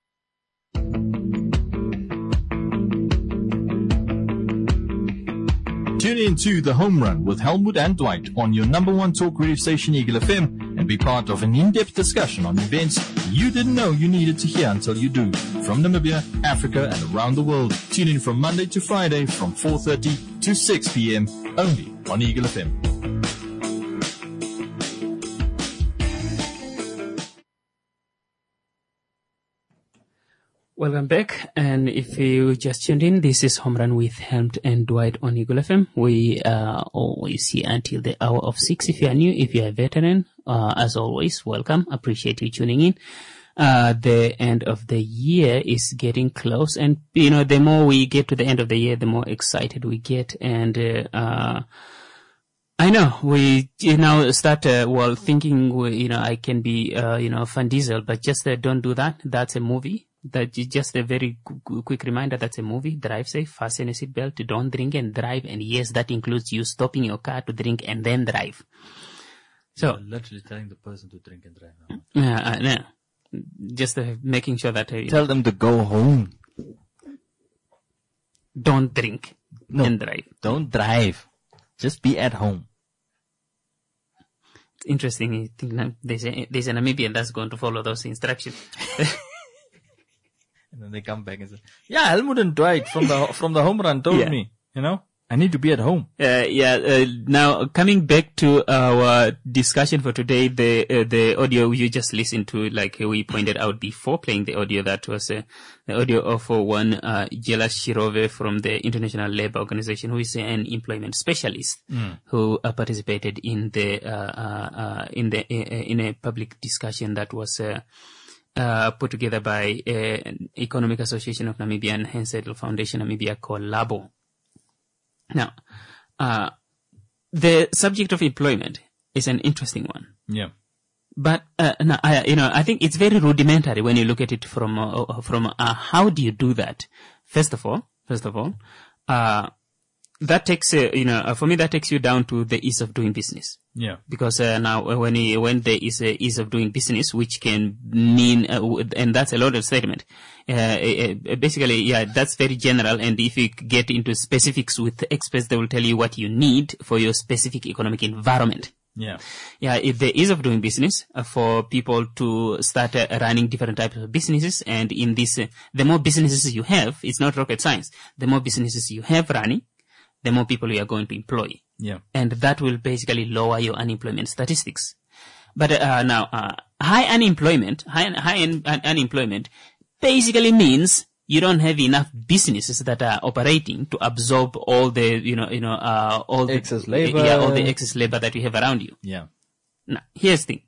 Tune in to The Home Run with Helmut and Dwight on your number one talk radio station, Eagle F M, and be part of an in-depth discussion on events you didn't know you needed to hear until you do. From Namibia, Africa, and around the world. Tune in from Monday to Friday from four thirty to six p.m. only on Eagle F M. Welcome back, and if you just tuned in, this is Home Run with Helmut and Dwight on Eagle F M. We are always here until the hour of six. If you are new, if you are a veteran, uh, as always, welcome. Appreciate you tuning in. Uh, the end of the year is getting close, and you know, the more we get to the end of the year, the more excited we get, and uh, uh I know we, you know, start, uh, well, thinking, you know, I can be, uh, you know, Van Diesel, but just uh, don't do that. That's a movie. That is just a very qu- quick reminder. That's a movie. Drive safe, fasten a seatbelt, don't drink and drive. And yes, that includes you stopping your car to drink and then drive. So, You're literally telling the person to drink and drive now. Yeah, uh, no. Just uh, making sure that uh, Tell know, them to go home. Don't drink no, and drive. Don't drive. Just be at home. It's interesting. I think there's a, there's a Namibian that's going to follow those instructions. And then they come back and say, yeah, Helmut and Dwight from the, from the home run told yeah. me, you know, I need to be at home. Uh, yeah, uh, now coming back to our discussion for today, the, uh, the audio you just listened to, like we pointed out before playing the audio, that was uh, the audio of uh, one, uh, Jela Shirove from the International Labour Organization, who is an employment specialist, mm. who uh, participated in the, uh, uh, uh, in the, uh, in a public discussion that was, uh, Uh, put together by uh, Economic Association of Namibia and Hensel Foundation Namibia called LABO. Now, uh, the subject of employment is an interesting one. Yeah. But, uh, no, I, you know, I think it's very rudimentary when you look at it from, uh, from, uh, how do you do that? First of all, first of all, uh, that takes, uh, you know, uh, for me, that takes you down to the ease of doing business. Yeah. Because, uh, now, when, you, when there is a ease of doing business, which can mean, uh, and that's a loaded statement, uh, uh, basically, yeah, that's very general, and if you get into specifics with experts, they will tell you what you need for your specific economic environment. Yeah. Yeah, if there is of doing business, uh, for people to start uh, running different types of businesses, and in this, uh, the more businesses you have, it's not rocket science, the more businesses you have running, the more people you are going to employ. Yeah. And that will basically lower your unemployment statistics. But uh, now, uh, high unemployment, high, high un- un- unemployment basically means you don't have enough businesses that are operating to absorb all the, you know, you know, uh, all excess the, labor. yeah, all the excess labor that you have around you. Yeah. Now, here's the thing.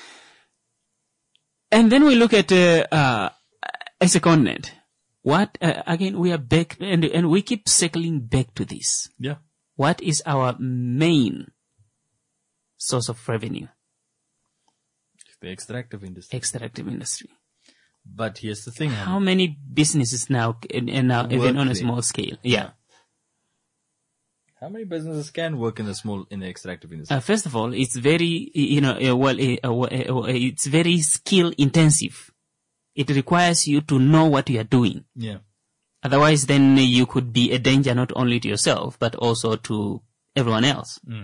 And then we look at, uh, uh, as a continent, what, uh, again, we are back, and, and we keep circling back to this. Yeah. What is our main source of revenue? The extractive industry. Extractive industry. But here's the thing. How many businesses now, and, and now even on a small scale? Yeah. How many businesses can work in the small, in the extractive industry? Uh, first of all, it's very, you know, uh, well, uh, uh, it's very skill intensive. It requires you to know what you are doing. Yeah. Otherwise, then you could be a danger not only to yourself, but also to everyone else. Mm.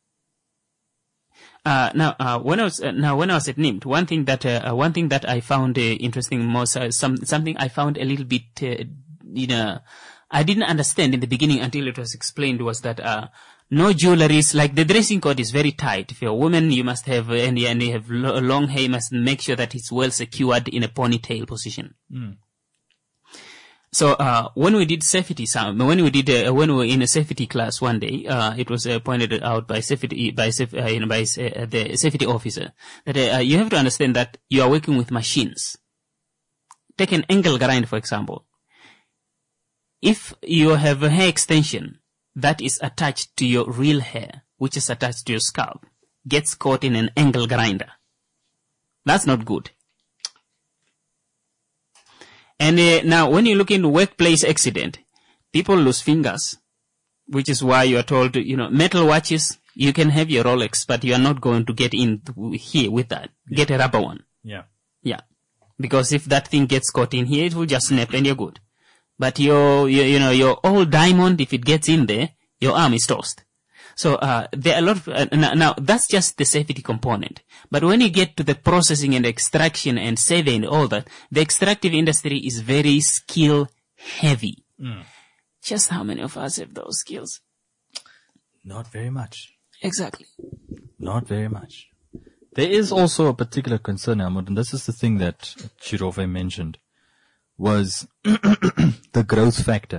Uh, now, uh, when I was, uh, now when I was at N I M T, one thing that, uh, one thing that I found, uh, interesting most, uh, some, something I found a little bit, uh, you know, I didn't understand in the beginning until it was explained was that, uh, no jewelries, like the dressing code is very tight. If you're a woman, you must have, uh, and, and you have lo- long hair, you must make sure that it's well secured in a ponytail position. Mm. So, uh, when we did safety, when we did, uh, when we were in a safety class one day, uh, it was uh, pointed out by safety, by, uh, you know, by uh, the safety officer that uh, you have to understand that you are working with machines. Take an angle grind, for example. If you have a hair extension that is attached to your real hair, which is attached to your scalp, gets caught in an angle grinder, that's not good. And uh, now, when you look into workplace accident, people lose fingers, which is why you are told to, you know, metal watches, you can have your Rolex, but you are not going to get in here with that. Yeah. Get a rubber one. Yeah. Yeah. Because if that thing gets caught in here, it will just snap and you're good. But your, your you know, your old diamond, if it gets in there, your arm is toast. So, uh, there are a lot of, uh, now, now, that's just the safety component. But when you get to the processing and extraction and saving and all that, the extractive industry is very skill heavy. Mm. Just how many of us have those skills? Not very much. Exactly. Not very much. There is also a particular concern, Helmut, and this is the thing that Chirove mentioned, was the growth factor.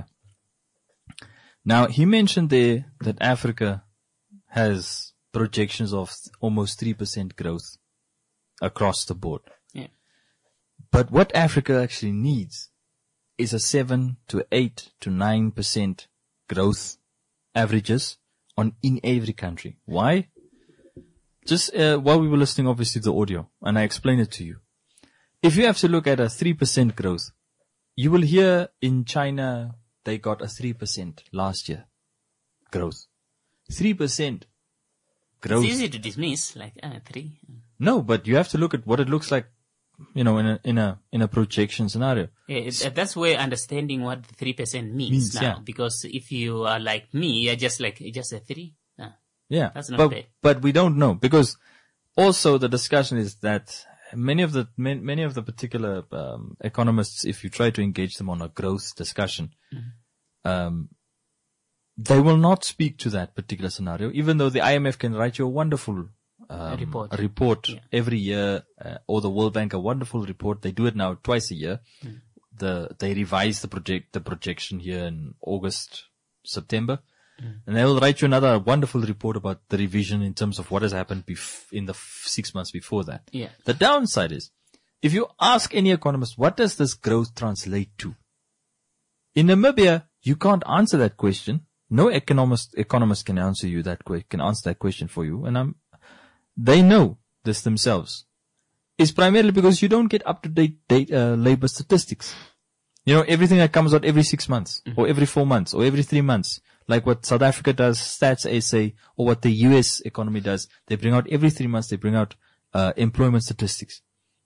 Now, he mentioned there that Africa has projections of almost three percent growth across the board. Yeah. But what Africa actually needs is a seven to eight to nine percent growth averages on in every country. Why? Just uh, while we were listening, obviously, to the audio, and I explained it to you. If you have to look at a three percent growth, you will hear in China they got a three percent last year growth. three percent growth. It's easy to dismiss, like, uh, three. No, but you have to look at what it looks like, you know, in a, in a, in a projection scenario. Yeah, it, that's where understanding what the three percent means, means now. Yeah. Because if you are like me, you're just like, just a three. Uh, yeah. That's not but, bad. But we don't know, because also the discussion is that many of the, many of the particular, um, economists, if you try to engage them on a growth discussion, mm-hmm. um, they will not speak to that particular scenario, even though the I M F can write you a wonderful um, a report, a report yeah. every year, uh, or the World Bank a wonderful report. They do it now twice a year. Mm. The they revise the project the projection here in August, September, mm. and they will write you another wonderful report about the revision in terms of what has happened bef- in the f- six months before that. Yeah. The downside is, if you ask any economist, what does this growth translate to? In Namibia, you can't answer that question. No economist, economist can answer you that que- can answer that question for you. And I'm, they know this themselves. It's primarily because you don't get up to date, date uh, labor statistics. You know, everything that comes out every six months mm-hmm. or every four months or every three months, like what South Africa does, Stats S A, or what the U S economy does. They bring out every three months, they bring out, uh, employment statistics.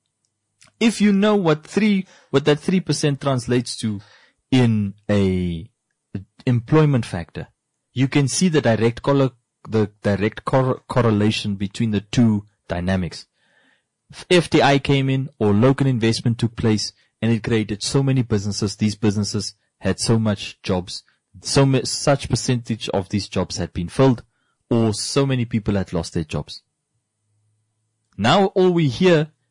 If you know what three, what that three percent translates to in a, employment factor, you can see the direct cor- the direct cor- correlation between the two dynamics. F D I came in or local investment took place and it created so many businesses. These businesses had so much jobs, so much, such percentage of these jobs had been filled, or so many people had lost their jobs. Now all we hear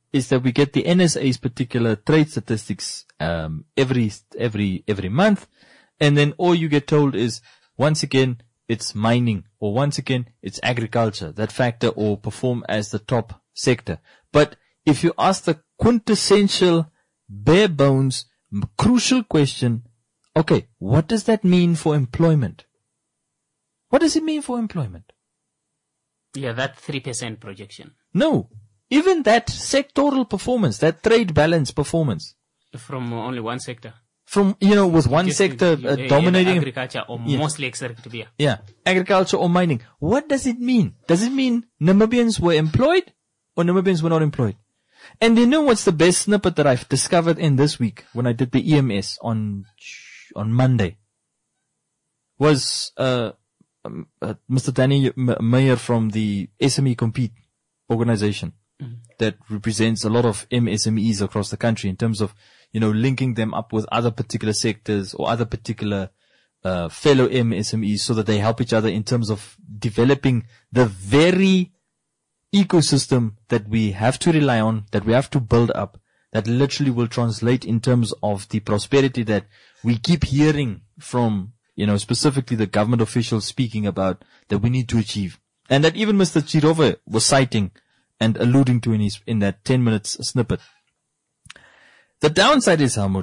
is that we get the N S A's particular trade statistics um, every every every month, and then all you get told is once again it's mining, or once again it's agriculture that factor or perform as the top sector. But if you ask the quintessential, bare bones, crucial question, okay, what does that mean for employment? What does it mean for employment? Yeah, that three percent projection. No. Even that sectoral performance, that trade balance performance. From only one sector. From, you know, with one Just sector uh, uh, dominating. Agriculture or yeah. mostly agriculture. Yeah. yeah. Agriculture or mining. What does it mean? Does it mean Namibians were employed or Namibians were not employed? And you know what's the best snippet that I've discovered in this week when I did the E M S on, on Monday? Was, uh, um, uh Mister Danny Meyer from the S M E Compete organization. That represents a lot of M S M Es across the country in terms of, you know, linking them up with other particular sectors or other particular uh, fellow M S M Es so that they help each other in terms of developing the very ecosystem that we have to rely on, that we have to build up, that literally will translate in terms of the prosperity that we keep hearing from, you know, specifically the government officials speaking about that we need to achieve. And that even Mister Chirove was citing and alluding to in his, in that ten minutes snippet. The downside is, Helmut,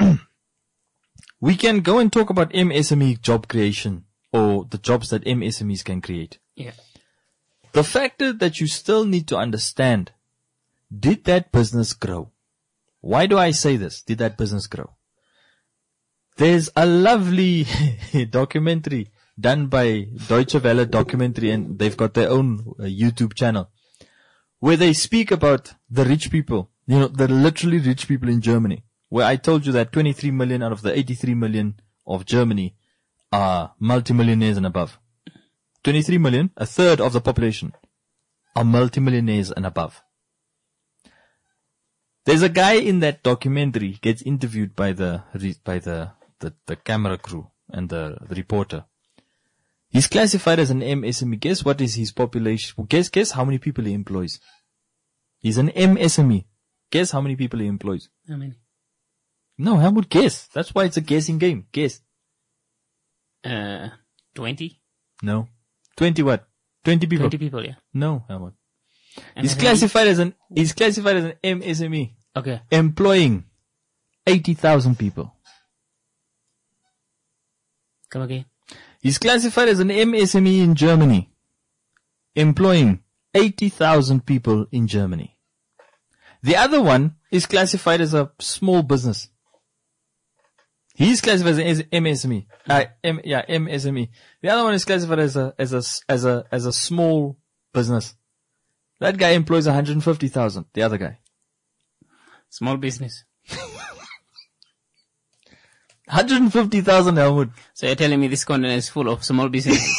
we can go and talk about M S M E job creation or the jobs that M S M Es can create. Yeah. The factor that you still need to understand, did that business grow? Why do I say this? Did that business grow? There's a lovely documentary done by Deutsche Welle documentary, and they've got their own uh, YouTube channel, where they speak about the rich people, you know, the literally rich people in Germany, where I told you that twenty-three million out of the eighty-three million of Germany are multimillionaires and above. twenty-three million, a third of the population, are multimillionaires and above. There's a guy in that documentary gets interviewed by the, by the, the, the camera crew and the, the reporter. He's classified as an M S M E. Guess what is his population? Guess, guess how many people he employs. He's an M S M E. Guess how many people he employs. How many? No, Helmut, guess. That's why it's a guessing game. Guess. Uh, twenty? No. twenty what? twenty people. twenty people, yeah. No, Helmut. And He's classified as an, he's classified as an M S M E. Okay. Employing eighty thousand people. Come again. He's classified as an M S M E in Germany, employing eighty thousand people in Germany. The other one is classified as a small business. He's classified as an M S M E. Uh, M, yeah, M S M E. The other one is classified as a, as a, as a, as a small business. That guy employs one hundred fifty thousand, the other guy. Small business. one hundred fifty thousand, Helmut. So you're telling me this continent is full of small businesses?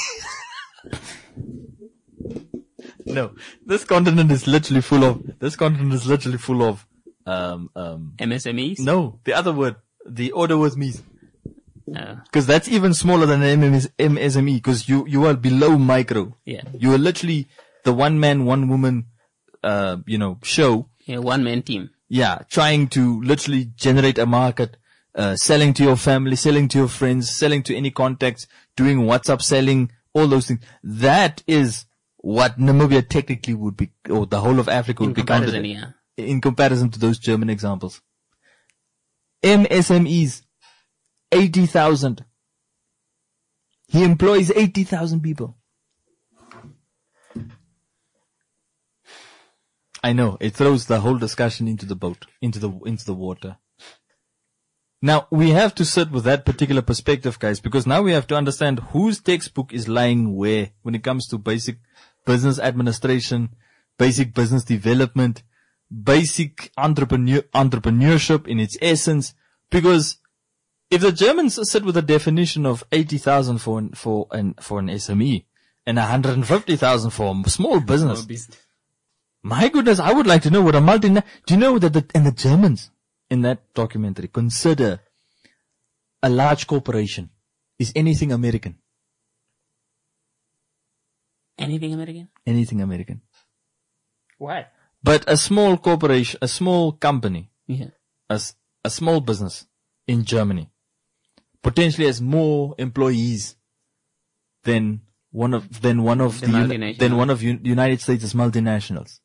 No, this continent is literally full of, this continent is literally full of, um, um. M S M Es? No, the other word, the order with me. Uh, Cause that's even smaller than an M S M E, cause you, you are below micro. Yeah. You are literally the one man, one woman, uh, you know, show. Yeah, one man team. Yeah, trying to literally generate a market, uh, selling to your family, selling to your friends, selling to any contacts, doing WhatsApp selling, all those things. That is what Namibia technically would be, or the whole of Africa would in be counted comparison, yeah. in comparison to those German examples. M S M Es, eighty thousand. He employs eighty thousand people. I know, it throws the whole discussion into the boat, into the, into the water. Now, we have to sit with that particular perspective, guys, because now we have to understand whose textbook is lying where when it comes to basic business administration, basic business development, basic entrepreneur, entrepreneurship in its essence. Because if the Germans sit with a definition of eighty thousand for an, for an, for an S M E and one hundred fifty thousand for a small business. Small business. My goodness, I would like to know what a multi, do you know that the, and the Germans in that documentary consider a large corporation is anything American. Anything American? Anything American. Why? But a small corporation, a small company, Yeah. a, s- a small business in Germany potentially has more employees than one of, than one of The the, uni- multinational. than one of U- United States' multinationals.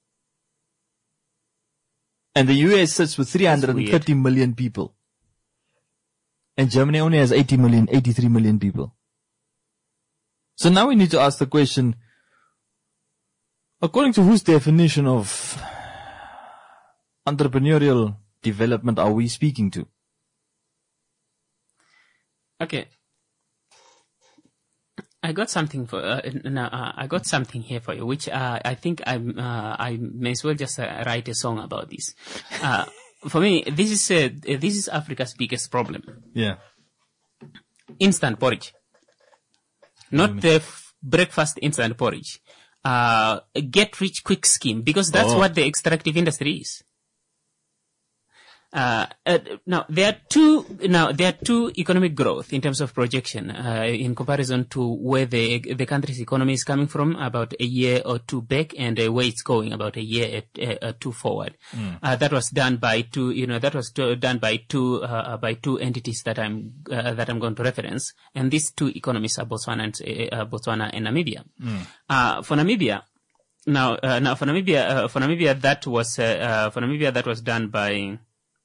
And the U S sits with three hundred thirty million people. And Germany only has eighty million, eighty-three million people. So now we need to ask the question, according to whose definition of entrepreneurial development are we speaking to? Okay. I got something for uh, no, uh, I got something here for you, which uh, I think I uh, I may as well just uh, write a song about this. Uh, for me, this is uh, this is Africa's biggest problem. Yeah. Instant porridge, not the f- breakfast instant porridge. Uh, get rich quick scheme, because that's Oh. what the extractive industry is. Uh, uh, now there are two. Now there are two economic growth in terms of projection uh, in comparison to where the the country's economy is coming from about a year or two back, and uh, where it's going about a year or uh, two forward. Mm. Uh, that was done by two. You know, that was to, done by two uh, by two entities that I'm uh, that I'm going to reference, and these two economies are Botswana and uh, Botswana and Namibia. Mm. Uh, for Namibia, now uh, now for Namibia uh, for Namibia that was uh, uh, for Namibia that was done by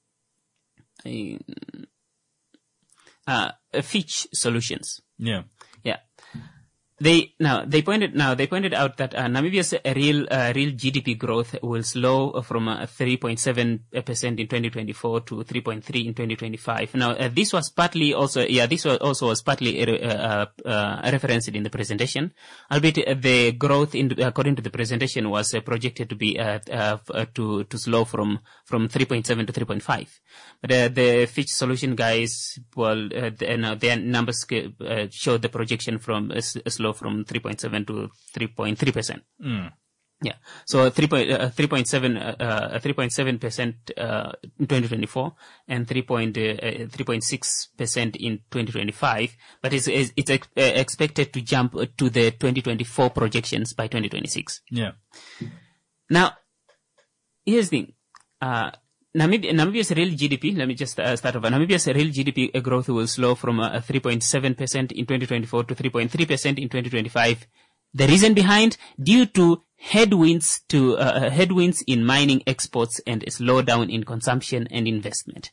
uh, Fitch Solutions. Yeah. Yeah. They now they pointed now they pointed out that uh, Namibia's uh, real uh, real G D P growth will slow from uh, three point seven percent in twenty twenty-four to three point three in twenty twenty-five. Now uh, this was partly also yeah this was also was partly uh, uh, uh, referenced in the presentation, albeit uh, the growth in according to the presentation was uh, projected to be uh, uh, uh, to to slow from from three point seven to three point five. But uh, the Fitch Solution guys, well, uh, the, uh, no, their numbers uh, showed the projection from uh, slow from three point seven to three point three percent. Mm. Yeah. So three point, uh, three point seven, uh, uh, three point seven percent, uh, in twenty twenty-four and three point, uh, three point six percent in twenty twenty-five. But it's, it's, it's ex- uh, expected to jump to the twenty twenty-four projections by twenty twenty-six. Yeah. Now, here's the thing. Uh, Namibia, Namibia's real G D P, let me just uh, start over. Namibia's real G D P growth will slow from uh, three point seven percent in twenty twenty-four to three point three percent in twenty twenty-five. The reason behind, due to headwinds to uh, headwinds in mining exports and a slowdown in consumption and investment.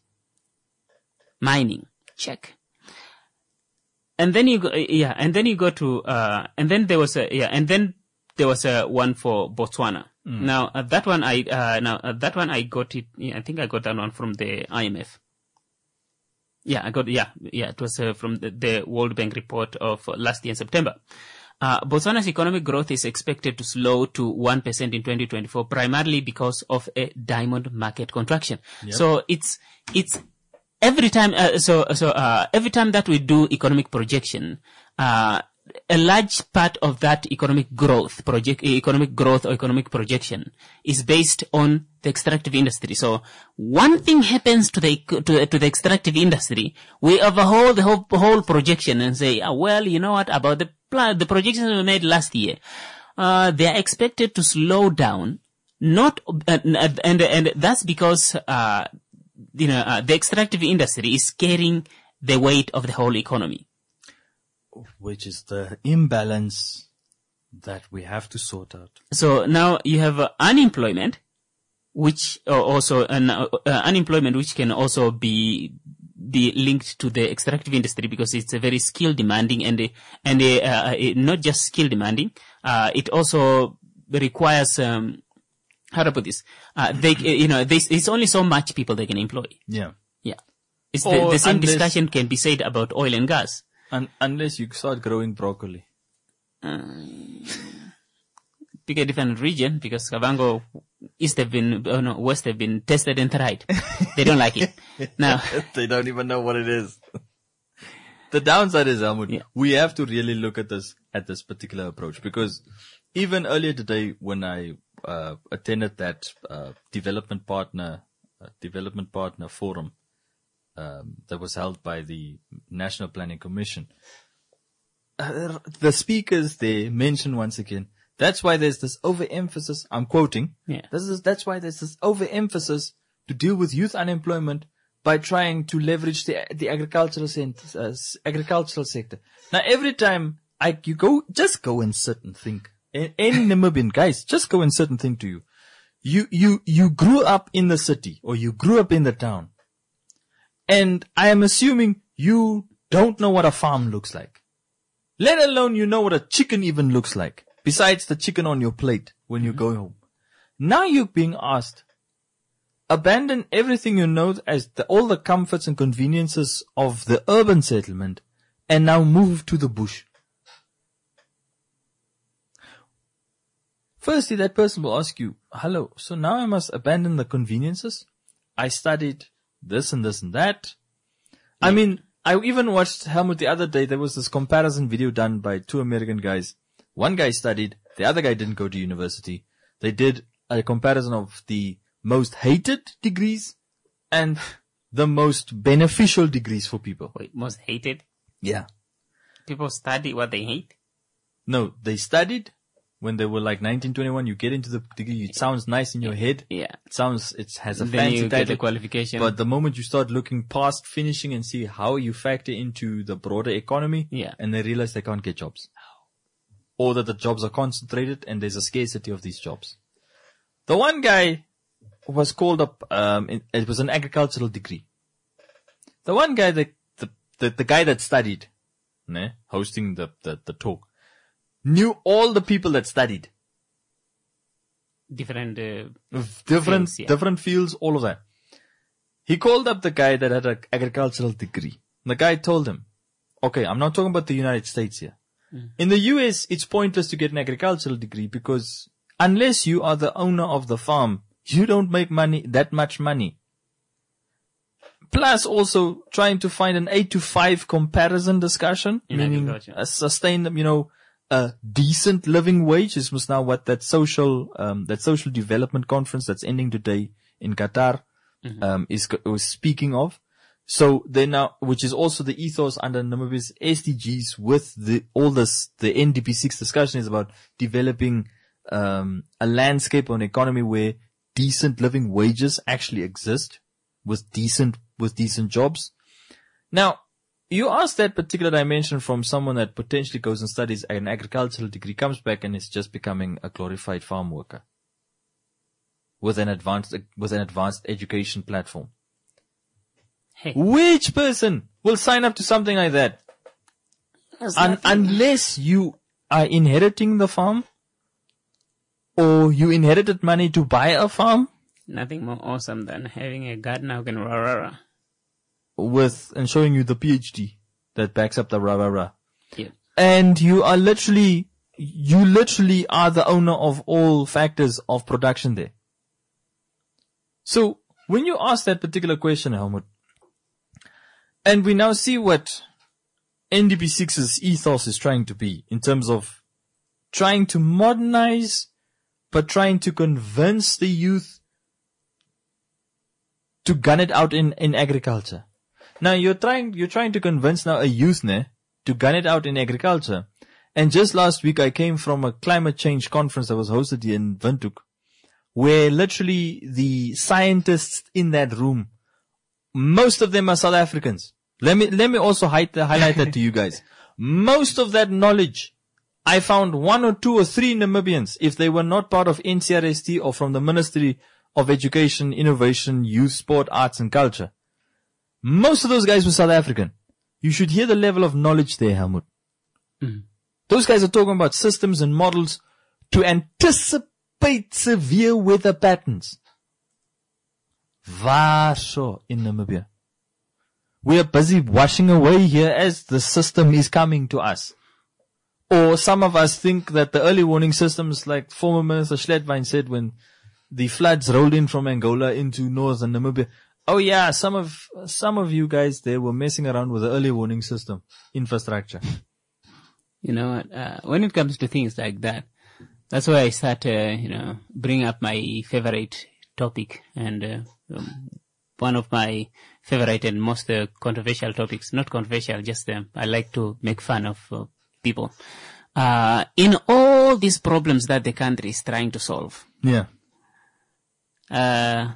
Mining, check. And then you go, yeah, and then you go to, uh, and then there was a, yeah, and then there was a one for Botswana. Mm. Now uh, that one I uh, now uh, that one I got it. Yeah, I think I got that one from the I M F. Yeah, I got yeah yeah it was uh, from the, the World Bank report of uh, last year in September. Uh, Botswana's economic growth is expected to slow to one percent in twenty twenty-four, primarily because of a diamond market contraction. Yep. So it's it's every time uh, so so uh, every time that we do economic projection. Uh, A large part of that economic growth project, economic growth or economic projection is based on the extractive industry. So one thing happens to the, to, to the extractive industry, we overhaul the whole, whole projection and say, oh, well, you know what, about the plan, the projections we made last year, uh, they are expected to slow down, not, uh, and, and that's because, uh, you know, uh, the extractive industry is carrying the weight of the whole economy. Which is the imbalance that we have to sort out. So now you have uh, unemployment, which uh, also uh, uh, unemployment, which can also be be linked to the extractive industry because it's a very skill demanding and uh, and uh, uh, not just skill demanding. Uh, it also requires um, how to put this. Uh, they you know they, it's only so much people they can employ. Yeah, yeah. It's the, Or the same unless- discussion can be said about oil and gas. Un- unless you start growing broccoli. Uh, pick a different region because Kavango East have been, oh no, West have been tested and tried. They don't like it. Now, they don't even know what it is. The downside is, Helmut, yeah. we have to really look at this, at this particular approach because even earlier today when I, uh, attended that, uh, development partner, uh, development partner forum, Um, that was held by the National Planning Commission. Uh, the speakers, they mentioned once again That's why there's this overemphasis. I'm quoting. Yeah. This is, that's why there's this overemphasis to deal with youth unemployment by trying to leverage the, the agricultural, cent, uh, agricultural sector. Now, every time I, you go, just go and sit and think. Any Namibian guys, just go and sit and think to you. You, you, you grew up in the city or you grew up in the town. And I am assuming you don't know what a farm looks like. Let alone you know what a chicken even looks like. Besides the chicken on your plate when you go home. Now you're being asked, abandon everything you know as the, all the comforts and conveniences of the urban settlement and now move to the bush. Firstly, that person will ask you, hello, so now I must abandon the conveniences? I studied this and this and that. I mean, I even watched Helmut the other day. There was this comparison video done by two American guys. One guy studied, the other guy didn't go to university. They did a comparison of the most hated degrees and the most beneficial degrees for people. Wait, most hated? Yeah. People study what they hate? No, they studied when they were like nineteen, twenty-one. You get into the degree, it sounds nice in your head. Yeah. It sounds, it has a Then fancy you get title. the qualification. But the moment you start looking past finishing and see how you factor into the broader economy, yeah. and they realize they can't get jobs. Or that the jobs are concentrated and there's a scarcity of these jobs. The one guy was called up, um, it, it was an agricultural degree. The one guy that, the, the, the guy that studied, ne, hosting the, the, the talk, knew all the people that studied. Different, uh, different, fields, yeah. different fields, all of that. He called up the guy that had an agricultural degree. The guy told him, okay, I'm not talking about the United States here. Mm. In the U S, it's pointless to get an agricultural degree because unless you are the owner of the farm, you don't make money, that much money. Plus also trying to find an eight to five comparison discussion, In meaning agriculture. a sustained, you know, a decent living wage. This was now what that social, um, that social development conference that's ending today in Qatar, Mhm. um, is, was speaking of. So they now, which is also the ethos under Namibia's S D Gs with the, all this, the N D P six discussion is about developing, um, a landscape or an economy where decent living wages actually exist with decent, with decent jobs. Now, you ask that particular dimension from someone that potentially goes and studies an agricultural degree, comes back and is just becoming a glorified farm worker with an advanced, with an advanced education platform. Hey. Which person will sign up to something like that? Un- unless you are inheriting the farm or you inherited money to buy a farm. Nothing more awesome than having a gardener who can rah rah rah. With, and showing you the PhD that backs up the rah rah rah. Yeah. And you are literally, you literally are the owner of all factors of production there. So when you ask that particular question, Helmut, and we now see what N D P six's ethos is trying to be in terms of trying to modernize, but trying to convince the youth to gun it out in, in agriculture. Now you're trying, you're trying to convince now a youth ne, to gun it out in agriculture. And just last week I came from a climate change conference that was hosted here in Windhoek, where literally the scientists in that room, most of them are South Africans. Let me, let me also hide the, highlight that to you guys. Most of that knowledge, I found one or two or three Namibians, if they were not part of N C R S T or from the Ministry of Education, Innovation, Youth, Sport, Arts and Culture. Most of those guys were South African. You should hear the level of knowledge there, Helmut. Mm. Those guys are talking about systems and models to anticipate severe weather patterns. Waar so in Namibia. We are busy washing away here as the system is coming to us. Or some of us think that the early warning systems, like former Minister Schledwein said when the floods rolled in from Angola into northern Namibia. Oh yeah, some of, some of you guys there were messing around with the early warning system infrastructure. You know what, uh, when it comes to things like that, that's why I start, uh, you know, bring up my favorite topic and, uh, um, one of my favorite and most uh, controversial topics, not controversial, just, uh, I like to make fun of uh, people. uh, in all these problems that the country is trying to solve. Yeah. Uh,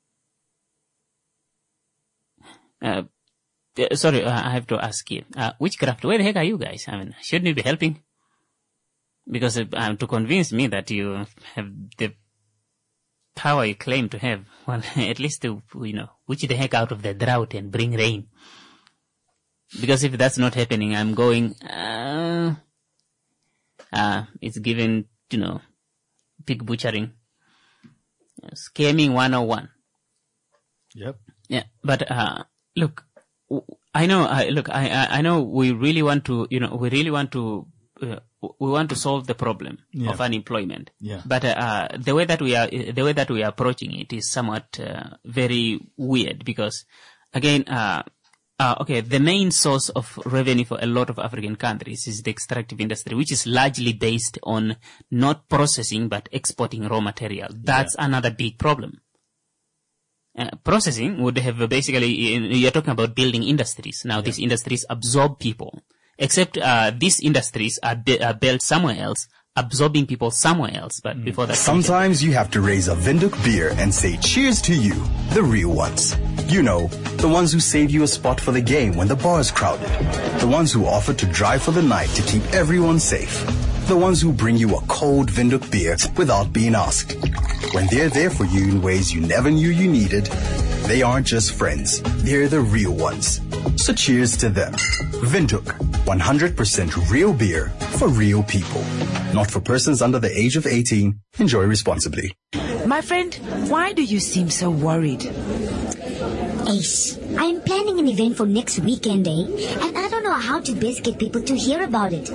uh, sorry, uh, I have to ask you, uh, witchcraft, where the heck are you guys? I mean, shouldn't you be helping? Because uh, um, to convince me that you have the power you claim to have, well, at least to, you know, witch the heck out of the drought and bring rain. Because if that's not happening, I'm going, uh, uh, it's given, you know, pig butchering. Scamming one oh one. Yep. Yeah, but, uh, look, I know, I, look, I, I, I know we really want to, you know, we really want to, uh, we want to solve the problem Yeah. of unemployment. Yeah. But, uh, the way that we are, the way that we are approaching it is somewhat, uh, very weird because, again, uh, Uh, okay, the main source of revenue for a lot of African countries is the extractive industry, which is largely based on not processing but exporting raw material. That's Yeah. another big problem. Uh, processing would have basically, you're talking about building industries. Now, these industries absorb people, except uh, these industries are, bu- are built somewhere else, absorbing people somewhere else. But before that, Sometimes you have to raise a Windhoek beer and say cheers to you, the real ones. You know, the ones who save you a spot for the game when the bar is crowded. The ones who offer to drive for the night to keep everyone safe. The ones who bring you a cold Windhoek beer without being asked. When they're there for you in ways you never knew you needed, they aren't just friends, they're the real ones. So cheers to them. Windhoek, one hundred percent real beer for real people. Not for persons under the age of eighteen. Enjoy responsibly. My friend, why do you seem so worried? Ace, I'm planning an event for next weekend, eh? And I don't know how to best get people to hear about it.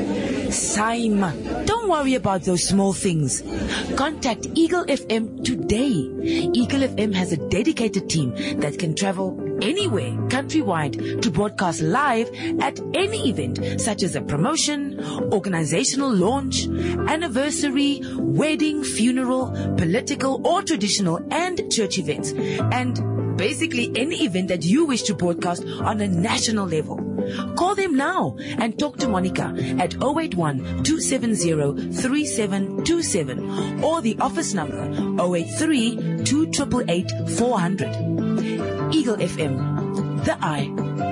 Simon, don't worry about those small things. Contact Eagle F M today. Eagle F M has a dedicated team that can travel anywhere countrywide to broadcast live at any event, such as a promotion, organizational launch, anniversary, wedding, funeral, political or traditional and church events, and basically any event that you wish to broadcast on a national level. Call them now and talk to Monica at zero eight one, two seven zero, three seven two seven or the office number zero eight three, two eight eight, four hundred. Eagle F M, the eye.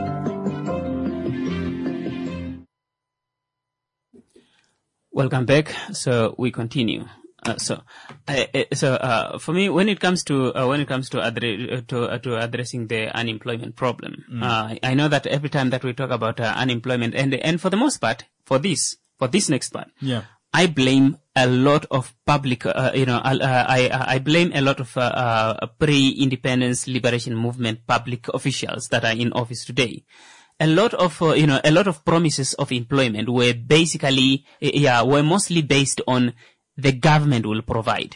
welcome back. So we continue. Uh, so, uh, so uh, for me, when it comes to uh, when it comes to addre- to, uh, to addressing the unemployment problem, Mm. uh, I know that every time that we talk about uh, unemployment, and and for the most part, for this for this next part, Yeah. I blame a lot of public, uh, you know, uh, I I blame a lot of uh, uh, pre-independence liberation movement public officials that are in office today. A lot of, uh, you know, a lot of promises of employment were basically, uh, yeah, were mostly based on the government will provide.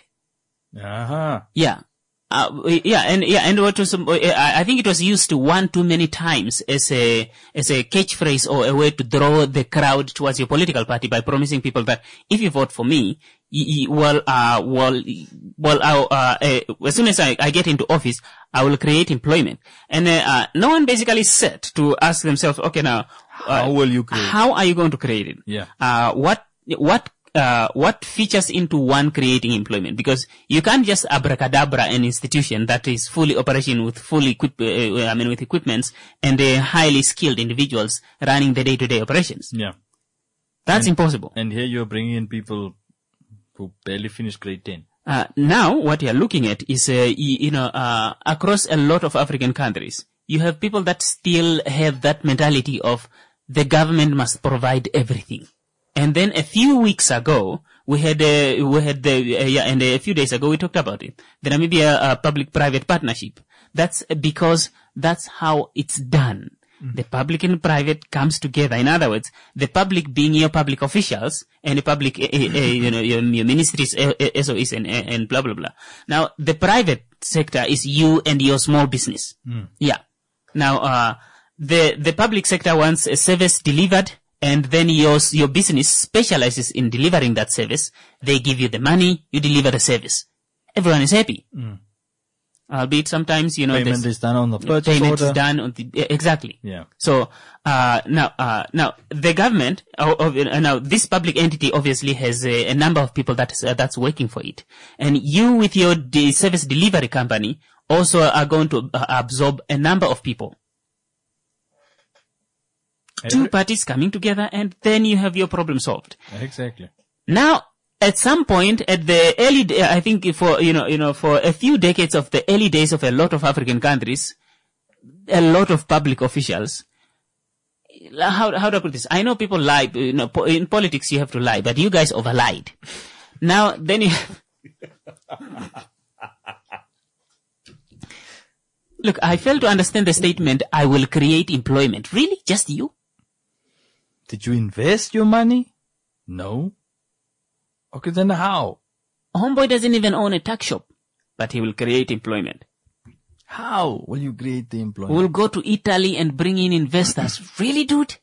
Uh-huh. Yeah. Uh, yeah, and yeah, and what was, uh, I think it was used one too many times as a as a catchphrase or a way to draw the crowd towards your political party by promising people that if you vote for me, y- y- well, uh, well, well, I'll, uh, uh, as soon as I, I get into office, I will create employment. And uh, uh, no one basically said to ask themselves, okay, now uh, How will you create it? How are you going to create it? Yeah. Uh, what what Uh, what features into one creating employment? Because you can't just abracadabra an institution that is fully operation with fully equip, uh, I mean, with equipments and uh, highly skilled individuals running the day-to-day operations. Yeah. That's And- impossible. And here you're bringing in people who barely finished grade ten. Uh, now what you're looking at is, uh, you, you know, uh, across a lot of African countries, you have people that still have that mentality of the government must provide everything. And then a few weeks ago, we had, uh, we had the, uh, yeah, and a few days ago we talked about it. The Namibia uh, public-private partnership. That's because that's how it's done. Mm. The public and private comes together. In other words, the public being your public officials and the public, uh, uh, you know, your, your ministries, uh, uh, S O Es and, uh, and blah, blah, blah. Now, the private sector is you and your small business. Mm. Yeah. Now, uh, the, the public sector wants a service delivered, and then your, your business specializes in delivering that service. They give you the money, you deliver the service. Everyone is happy. Mm. Albeit sometimes, you know, Payment there's- is done on the purchase payment order. is done on the, yeah, exactly. Yeah. So, uh, now, uh, now, the government, uh, of- uh, now, this public entity obviously has a, a number of people that is, uh, that's working for it. And you with your de- service delivery company also are going to uh, absorb a number of people. Two parties coming together, and then you have your problem solved. Exactly. Now, at some point, at the early, da- I think for, you know, you know, for a few decades of the early days of a lot of African countries, a lot of public officials, how, how do I put this? I know people lie, you know, po- in politics you have to lie, but you guys overlied. Now, then you, look, I fail to understand the statement, I will create employment. Really? Just you? Did you invest your money? No. Okay, then how? Homeboy doesn't even own a tuck shop, but he will create employment. How will you create the employment? We'll go to Italy and bring in investors. Really, dude?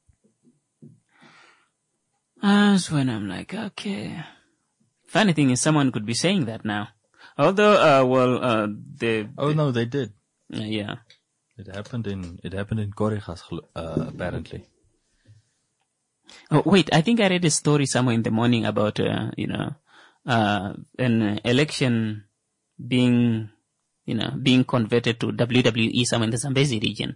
That's when I'm like, okay. Funny thing is, someone could be saying that now. Although, uh, well, uh, the... Oh, no, they did. Uh, yeah. It happened in, it happened in Korigas, uh, apparently. Oh, wait, I think I read a story somewhere in the morning about, uh, you know, uh, an election being, you know, being converted to W W E somewhere in the Zambezi region.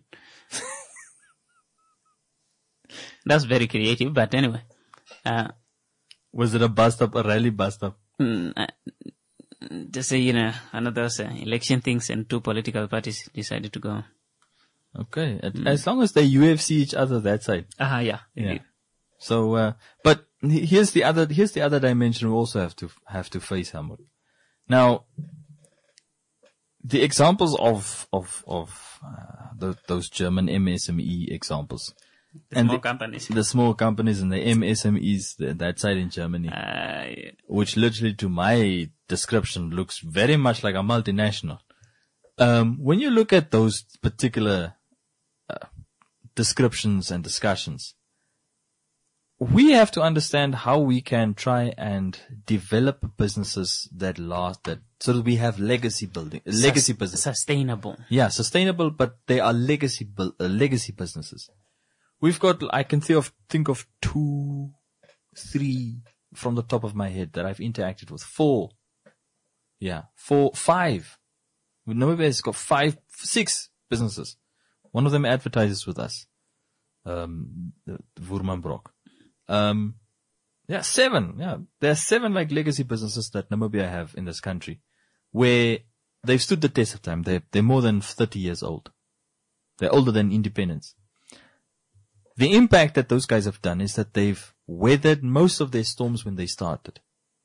That's very creative, but anyway. Uh, Was it a bust up, a rally bust up? Mm, uh, just say, you know, another uh, election things, and two political parties decided to go. Okay. Mm. As long as they U F C each other that side. Ah, uh, yeah. Yeah. Indeed. So, uh, but here's the other, here's the other dimension we also have to, have to face, Helmut. Now, the examples of, of, of, uh, the, those German M S M E examples. The and small the, companies. The small companies and the M S M Es, the, that side in Germany. Uh, yeah. Which literally to my description looks very much like a multinational. Um, when you look at those particular, uh, descriptions and discussions, we have to understand how we can try and develop businesses that last, that so that we have legacy building, Sus- legacy business, sustainable. Yeah, sustainable, but they are legacy, bu- uh, legacy businesses. We've got, I can think of think of two, three from the top of my head that I've interacted with. Four, yeah, four, five. Namibia has got five, six businesses. One of them advertises with us, um, the Woermanbrock. Um, yeah, seven. Yeah, there are seven like legacy businesses that Namibia have in this country, where they've stood the test of time. They're they're more than thirty years old. They're older than independence. The impact that those guys have done is that they've weathered most of their storms when they started.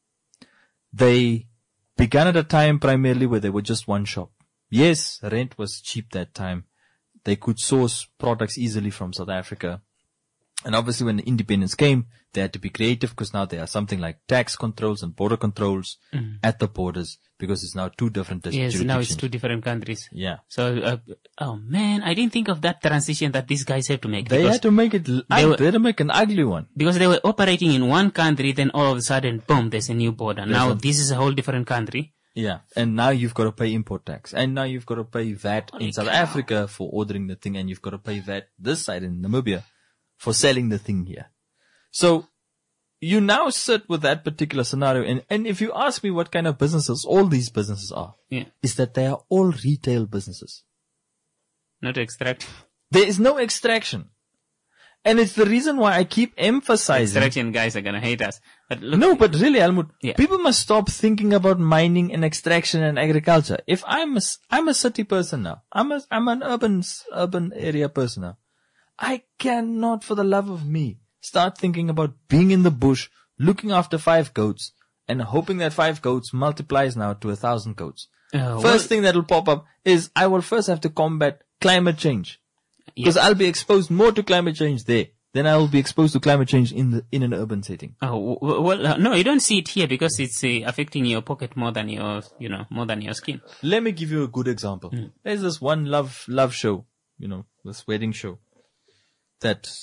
They began at a time primarily where they were just one shop. Yes, rent was cheap that time. They could source products easily from South Africa. And obviously when the independence came, they had to be creative because now there are something like tax controls and border controls Mm. at the borders because it's now two different dis- Yes, now it's jurisdictions. two different countries. Yeah. So, uh, oh man, I didn't think of that transition that these guys have to make. They because had to make it, l- they I- were- they had to make an ugly one. Because they were operating in one country, then all of a sudden, boom, there's a new border. There's Now a- this is a whole different country. Yeah. And now you've got to pay import tax. And now you've got to pay V A T Holy in South cow. Africa for ordering the thing. And you've got to pay V A T this side in Namibia for selling the thing here. So you now sit with that particular scenario. And, and if you ask me what kind of businesses all these businesses are, Yeah. is that they are all retail businesses. Not to extract. There is no extraction. And it's the reason why I keep emphasizing. Extraction guys are gonna hate us. But look, No, but really, Helmut, Yeah. people must stop thinking about mining and extraction and agriculture. If I'm a, s- I'm a city person now, I'm a, I'm an urban, s- urban area person now. I cannot, for the love of me, start thinking about being in the bush, looking after five goats, and hoping that five goats multiplies now to a thousand goats. Uh, First well- thing that will pop up is I will first have to combat climate change. Because Yeah. I'll be exposed more to climate change there than I will be exposed to climate change in the, in an urban setting. Oh, w- well, uh, no, you don't see it here because it's uh, affecting your pocket more than your, you know, more than your skin. Let me give you a good example. There's this one love, love show, you know, this wedding show that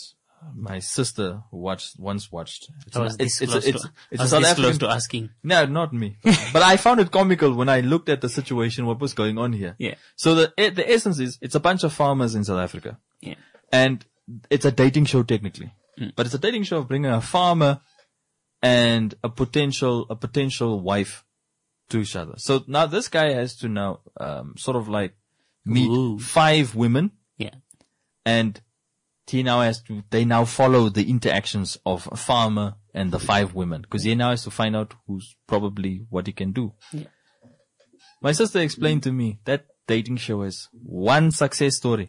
my sister watched once watched. It's I was a- it's, this it's, a- close it's, to- it's I a was South this African. close to asking. No, not me. But I found it comical when I looked at the situation, what was going on here. Yeah. So the the essence is, it's a bunch of farmers in South Africa. Yeah. And it's a dating show technically. Mm. But it's a dating show of bringing a farmer and a potential, a potential wife to each other. So now this guy has to now, um, sort of like meet Ooh. five women. Yeah. And he now has to, they now follow the interactions of a farmer and the five women. Because he now has to find out who's probably what he can do. Yeah. My sister explained to me that dating show is one success story.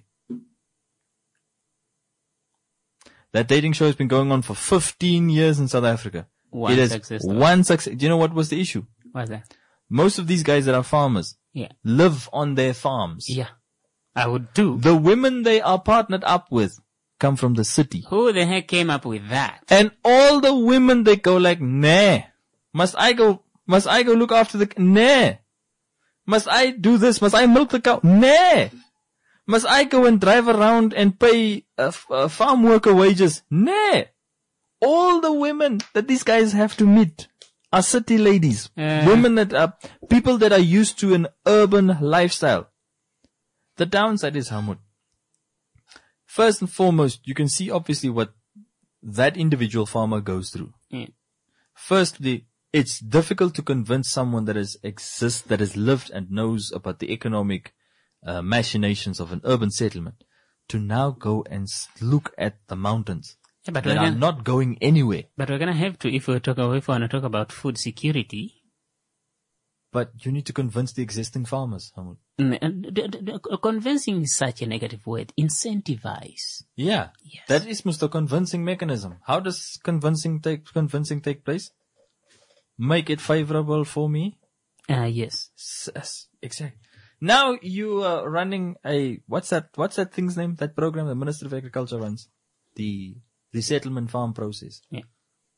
That dating show has been going on for fifteen years in South Africa. One it is success story. one success. Do you know what was the issue? What's that? Most of these guys that are farmers Yeah. live on their farms. Yeah. I would do. The women they are partnered up with come from the city. Who the heck came up with that? And all the women, they go like, nah, must I go, must I go look after the, nah, must I do this? Must I milk the cow? Nah, must I go and drive around and pay uh, f- uh, farm worker wages? Nah, all the women that these guys have to meet are city ladies, Uh. women that are, people that are used to an urban lifestyle. The downside is, Hamud, first and foremost, you can see obviously what that individual farmer goes through. Yeah. Firstly, it's difficult to convince someone that has exists, that has lived and knows about the economic uh, machinations of an urban settlement to now go and s- look at the mountains Yeah, but that we're are gonna- not going anywhere. But we're gonna have to, if we talk, if we want to talk about food security. But you need to convince the existing farmers, Hamud. Mm, and d- d- d- Convincing is such a negative word. Incentivize. Yeah, that is most the convincing mechanism. How does convincing take convincing take place? Make it favorable for me. Ah, uh, yes, S- s- exactly. Now you are running a what's that? What's that thing's name? That program the Ministry of Agriculture runs, the resettlement farm process. Yeah.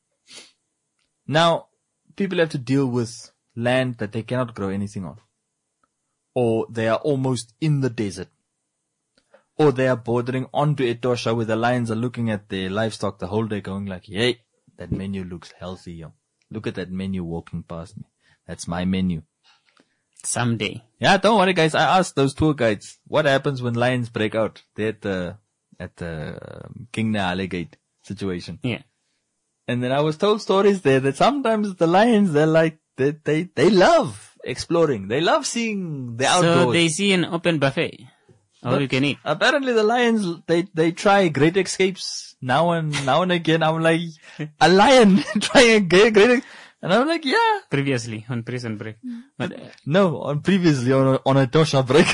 Now people have to deal with land that they cannot grow anything on, or they are almost in the desert, or they are bordering onto Etosha where the lions are looking at their livestock the whole day going like, hey, that menu looks healthy, yo. Look at that menu walking past me. That's my menu. Someday. Yeah, don't worry guys. I asked those tour guides, what happens when lions break out? They're at the, at the um, King Nahale Gate situation. Yeah. And then I was told stories there that sometimes the lions, they're like, they, they, they love exploring. They love seeing the outdoors. So they see an open buffet. All But you can eat. Apparently the lions, they, they try great escapes now and, now and again. I'm like, a lion trying a great, great, and I'm like, yeah. Previously on Prison Break. But, uh, No, on previously on a, on a Tosha break.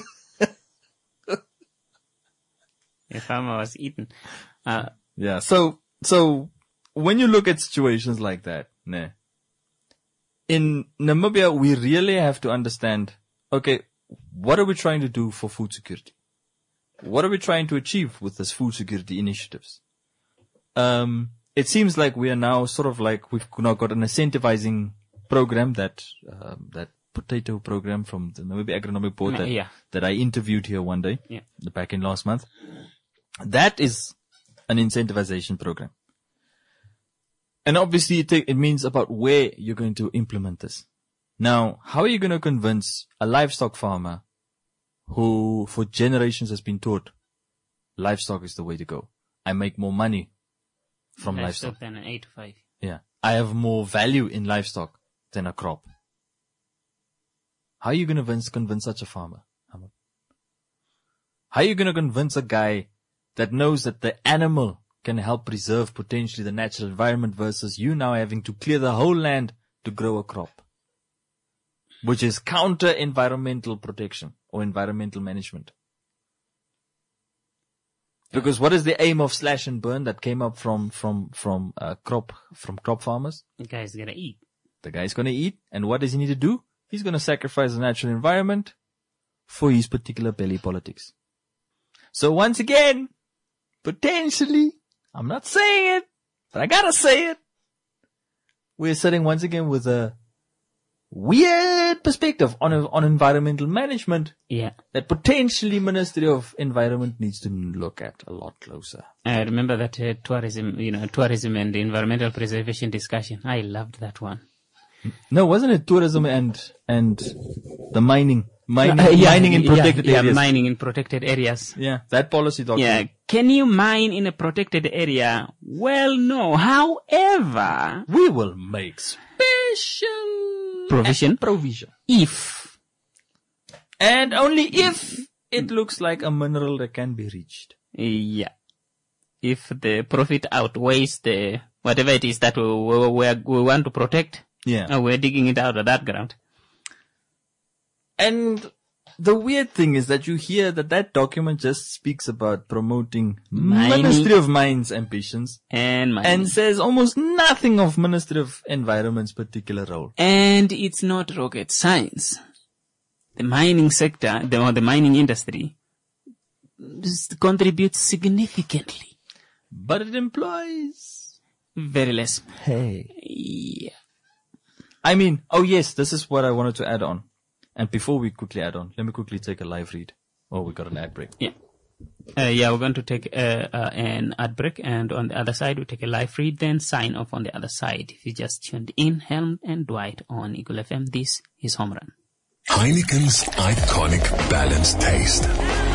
a farmer was eaten. Uh, Yeah. So, so when you look at situations like that, nah, in Namibia, we really have to understand, okay, what are we trying to do for food security? What are we trying to achieve with this food security initiatives? Um, it seems like we are now sort of like, we've now got an incentivizing program that, um, that potato program from the Namibia Agronomic Board that, Yeah. that I interviewed here one day, Yeah. back in last month. That is an incentivization program. And obviously it, take, it means about where you're going to implement this. Now, how are you going to convince a livestock farmer who for generations has been taught livestock is the way to go? I make more money from livestock. than an eight to five. Yeah. I have more value in livestock than a crop. How are you going to convince, convince such a farmer? How are you going to convince a guy that knows that the animal can help preserve potentially the natural environment versus you now having to clear the whole land to grow a crop, which is counter environmental protection or environmental management? Because what is the aim of slash and burn that came up from, from, from, uh, crop, from crop farmers? The guy's gonna eat. The guy's gonna eat. And what does he need to do? He's gonna sacrifice the natural environment for his particular belly politics. So once again, potentially, I'm not saying it, but I gotta say it. We're sitting once again with a, weird perspective on on environmental management. Yeah. That potentially Ministry of Environment needs to look at a lot closer. I remember that uh, tourism, you know, tourism and environmental preservation discussion. I loved that one. No, wasn't it tourism and and the mining, mining, Uh, yeah, mining in yeah, protected yeah, areas? mining in protected areas. Yeah, that policy document. Yeah. Can you mine in a protected area? Well, no. However, we will make special provision. Provision. If. And only if it looks like a mineral that can be reached. Yeah. If the profit outweighs the, whatever it is that we, we, we, we want to protect. Yeah. Uh, we're digging it out of that ground. And the weird thing is that you hear that that document just speaks about promoting Mining. Ministry of Mines ambitions And mining. and says almost nothing of Ministry of Environment's particular role. And it's not rocket science. The mining sector, the, or the mining industry, just contributes significantly. But it employs very less. Hey. Yeah. I mean, oh yes, this is what I wanted to add on. And before we quickly add on, let me quickly take a live read. Oh, we got an ad break. Yeah. Uh, yeah, we're going to take uh, uh, an ad break, and on the other side, we take a live read, then sign off on the other side. If you just tuned in, Helm and Dwight on Eagle F M, this is Home Run. Heineken's iconic balanced taste.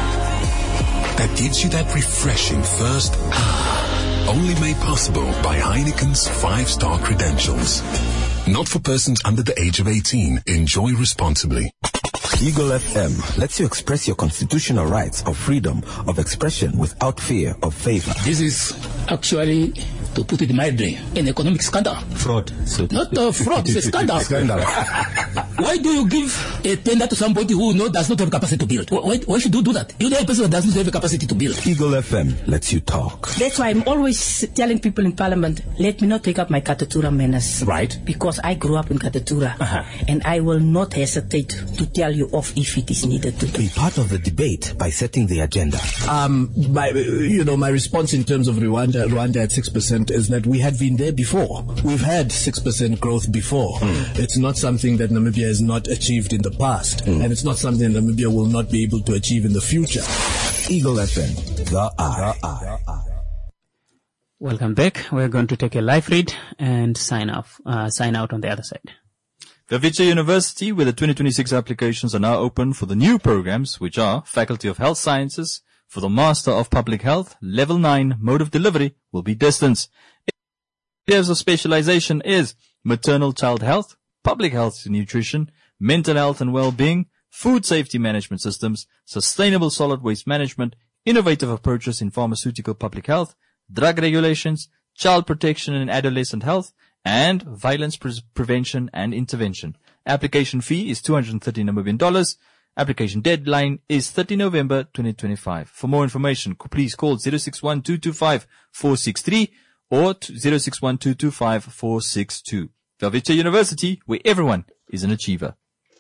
That gives you that refreshing first ah, only made possible by Heineken's five-star credentials. Not for persons under the age of eighteen. Enjoy responsibly. Eagle F M lets you express your constitutional rights of freedom of expression without fear of favor. This is actually, to put it mildly, an economic scandal. Fraud. So Not a fraud, it's a scandal. Scandal. Why do you give a tender to somebody who no, does not have capacity to build? Why, why should you do that? You know a person that does not have a capacity to build. Eagle F M lets you talk. That's why I'm always telling people in Parliament, let me not take up my Katatura manners. Right. Because I grew up in Katatura. Uh-huh. And I will not hesitate to tell you off if it is needed to. Be part of the debate by setting the agenda. Um, my, you know, my response in terms of Rwanda, Rwanda at six percent is that we had been there before. We've had six percent growth before. Mm. It's not something that Namibia has not achieved in the past. Mm. And it's not something that Namibia will not be able to achieve in the future. Eagle F M, the eye. The eye. Welcome back. We're going to take a live read and sign off, uh, sign out on the other side. Vavitcha University, where the twenty twenty-six applications are now open for the new programs, which are Faculty of Health Sciences, for the Master of Public Health, Level nine, Mode of Delivery will be distance. Areas of specialization is maternal child health, public health and nutrition, mental health and well-being, food safety management systems, sustainable solid waste management, innovative approaches in pharmaceutical public health, drug regulations, child protection and adolescent health, and violence pre- prevention and intervention. Application fee is two hundred thirty Namibian dollars. Application deadline is thirtieth November twenty twenty-five. For more information, please call zero six one two two five four six three or zero six one two two five four six two. Vavitcha University, where everyone is an achiever.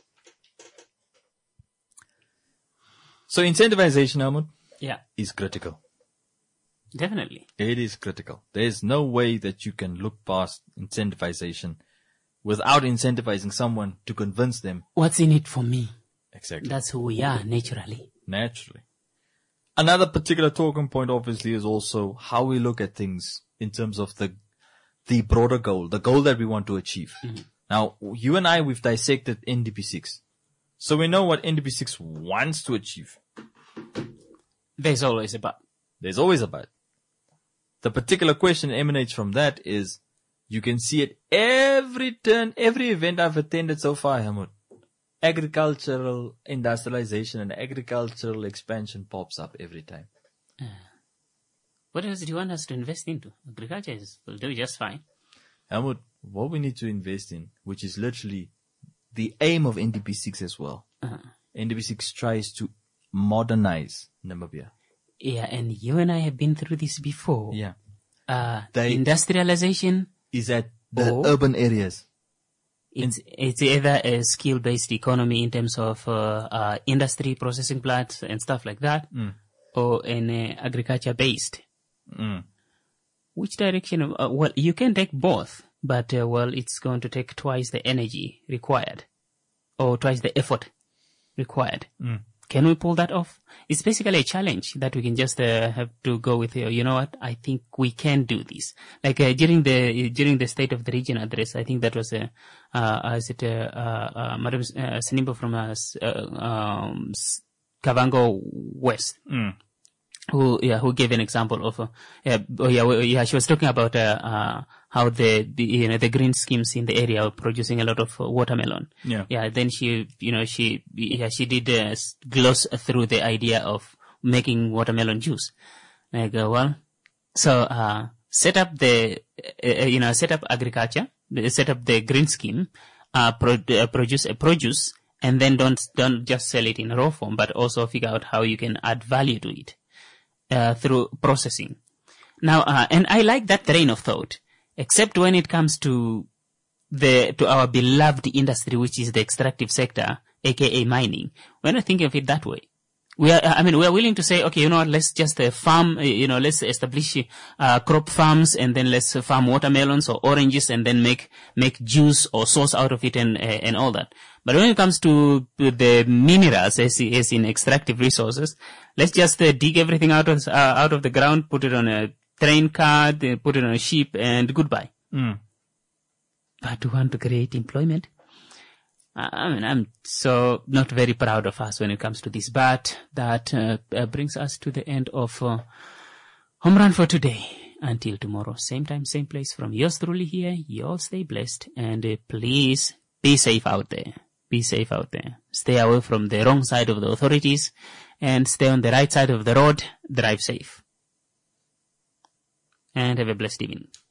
So incentivization, Helmut, Yeah. is critical. Definitely. It is critical. There's no way that you can look past incentivization without incentivizing someone to convince them. What's in it for me? Exactly. That's who we are naturally. Naturally. Another particular talking point, obviously, is also how we look at things in terms of the the broader goal, the goal that we want to achieve. Mm-hmm. Now, you and I, we've dissected N D P six. So we know what N D P six wants to achieve. There's always a but. There's always a but. The particular question emanates from that is, you can see it every turn, every event I've attended so far, Helmut. Agricultural industrialization and agricultural expansion pops up every time. Uh, what else do you want us to invest into? Agriculture is, will do just fine. Helmut, what we need to invest in, which is literally the aim of N D P six as well. Uh-huh. N D P six tries to modernize Namibia. Yeah, and you and I have been through this before. Yeah. Uh, They- industrialization Is at the or urban areas. It's, it's either a skill-based economy in terms of uh, uh, industry, processing plants and stuff like that, Mm. or an uh, agriculture-based. Mm. Which direction? Of, uh, well, you can take both. but uh, well, it's going to take twice the energy required, or twice the effort required. Mm. Can we pull that off? It's basically a challenge that we can just uh, have to go with. Uh, you know what? I think we can do this. Like uh, during the during the State of the Region address, I think that was uh, uh, is it uh, uh, uh, Madam uh, Sanimbo from uh, uh, um, Kavango West. Mm. Who, yeah, who gave an example of, uh, yeah, oh, yeah, well, yeah, she was talking about, uh, uh, how the, the, you know, the green schemes in the area are producing a lot of uh, watermelon. Yeah. Yeah, then she, you know, she, yeah, she did, uh, gloss through the idea of making watermelon juice. Like, uh, well, so, uh, set up the, uh, you know, set up agriculture, set up the green scheme, uh, pro- uh, produce a produce, and then don't, don't just sell it in raw form, but also figure out how you can add value to it. Uh, through processing. Now, uh, and I like that train of thought, except when it comes to the, to our beloved industry, which is the extractive sector, aka mining. We're not thinking of it that way. We are, I mean, we are willing to say, okay, you know what, let's just uh, farm, uh, you know, let's establish, uh, crop farms, and then let's uh, farm watermelons or oranges, and then make, make juice or sauce out of it, and, uh, and all that. But when it comes to the minerals, as, as in extractive resources, let's just uh, dig everything out of, uh, out of the ground, put it on a train car, put it on a ship, and goodbye. Mm. But we want to create employment. I mean, I'm so not very proud of us when it comes to this, but that uh, uh, brings us to the end of uh, Home Run for today. Until tomorrow, same time, same place, from yours truly here, you all stay blessed, and uh, please be safe out there. Be safe out there. Stay away from the wrong side of the authorities, and stay on the right side of the road. Drive safe. And have a blessed evening.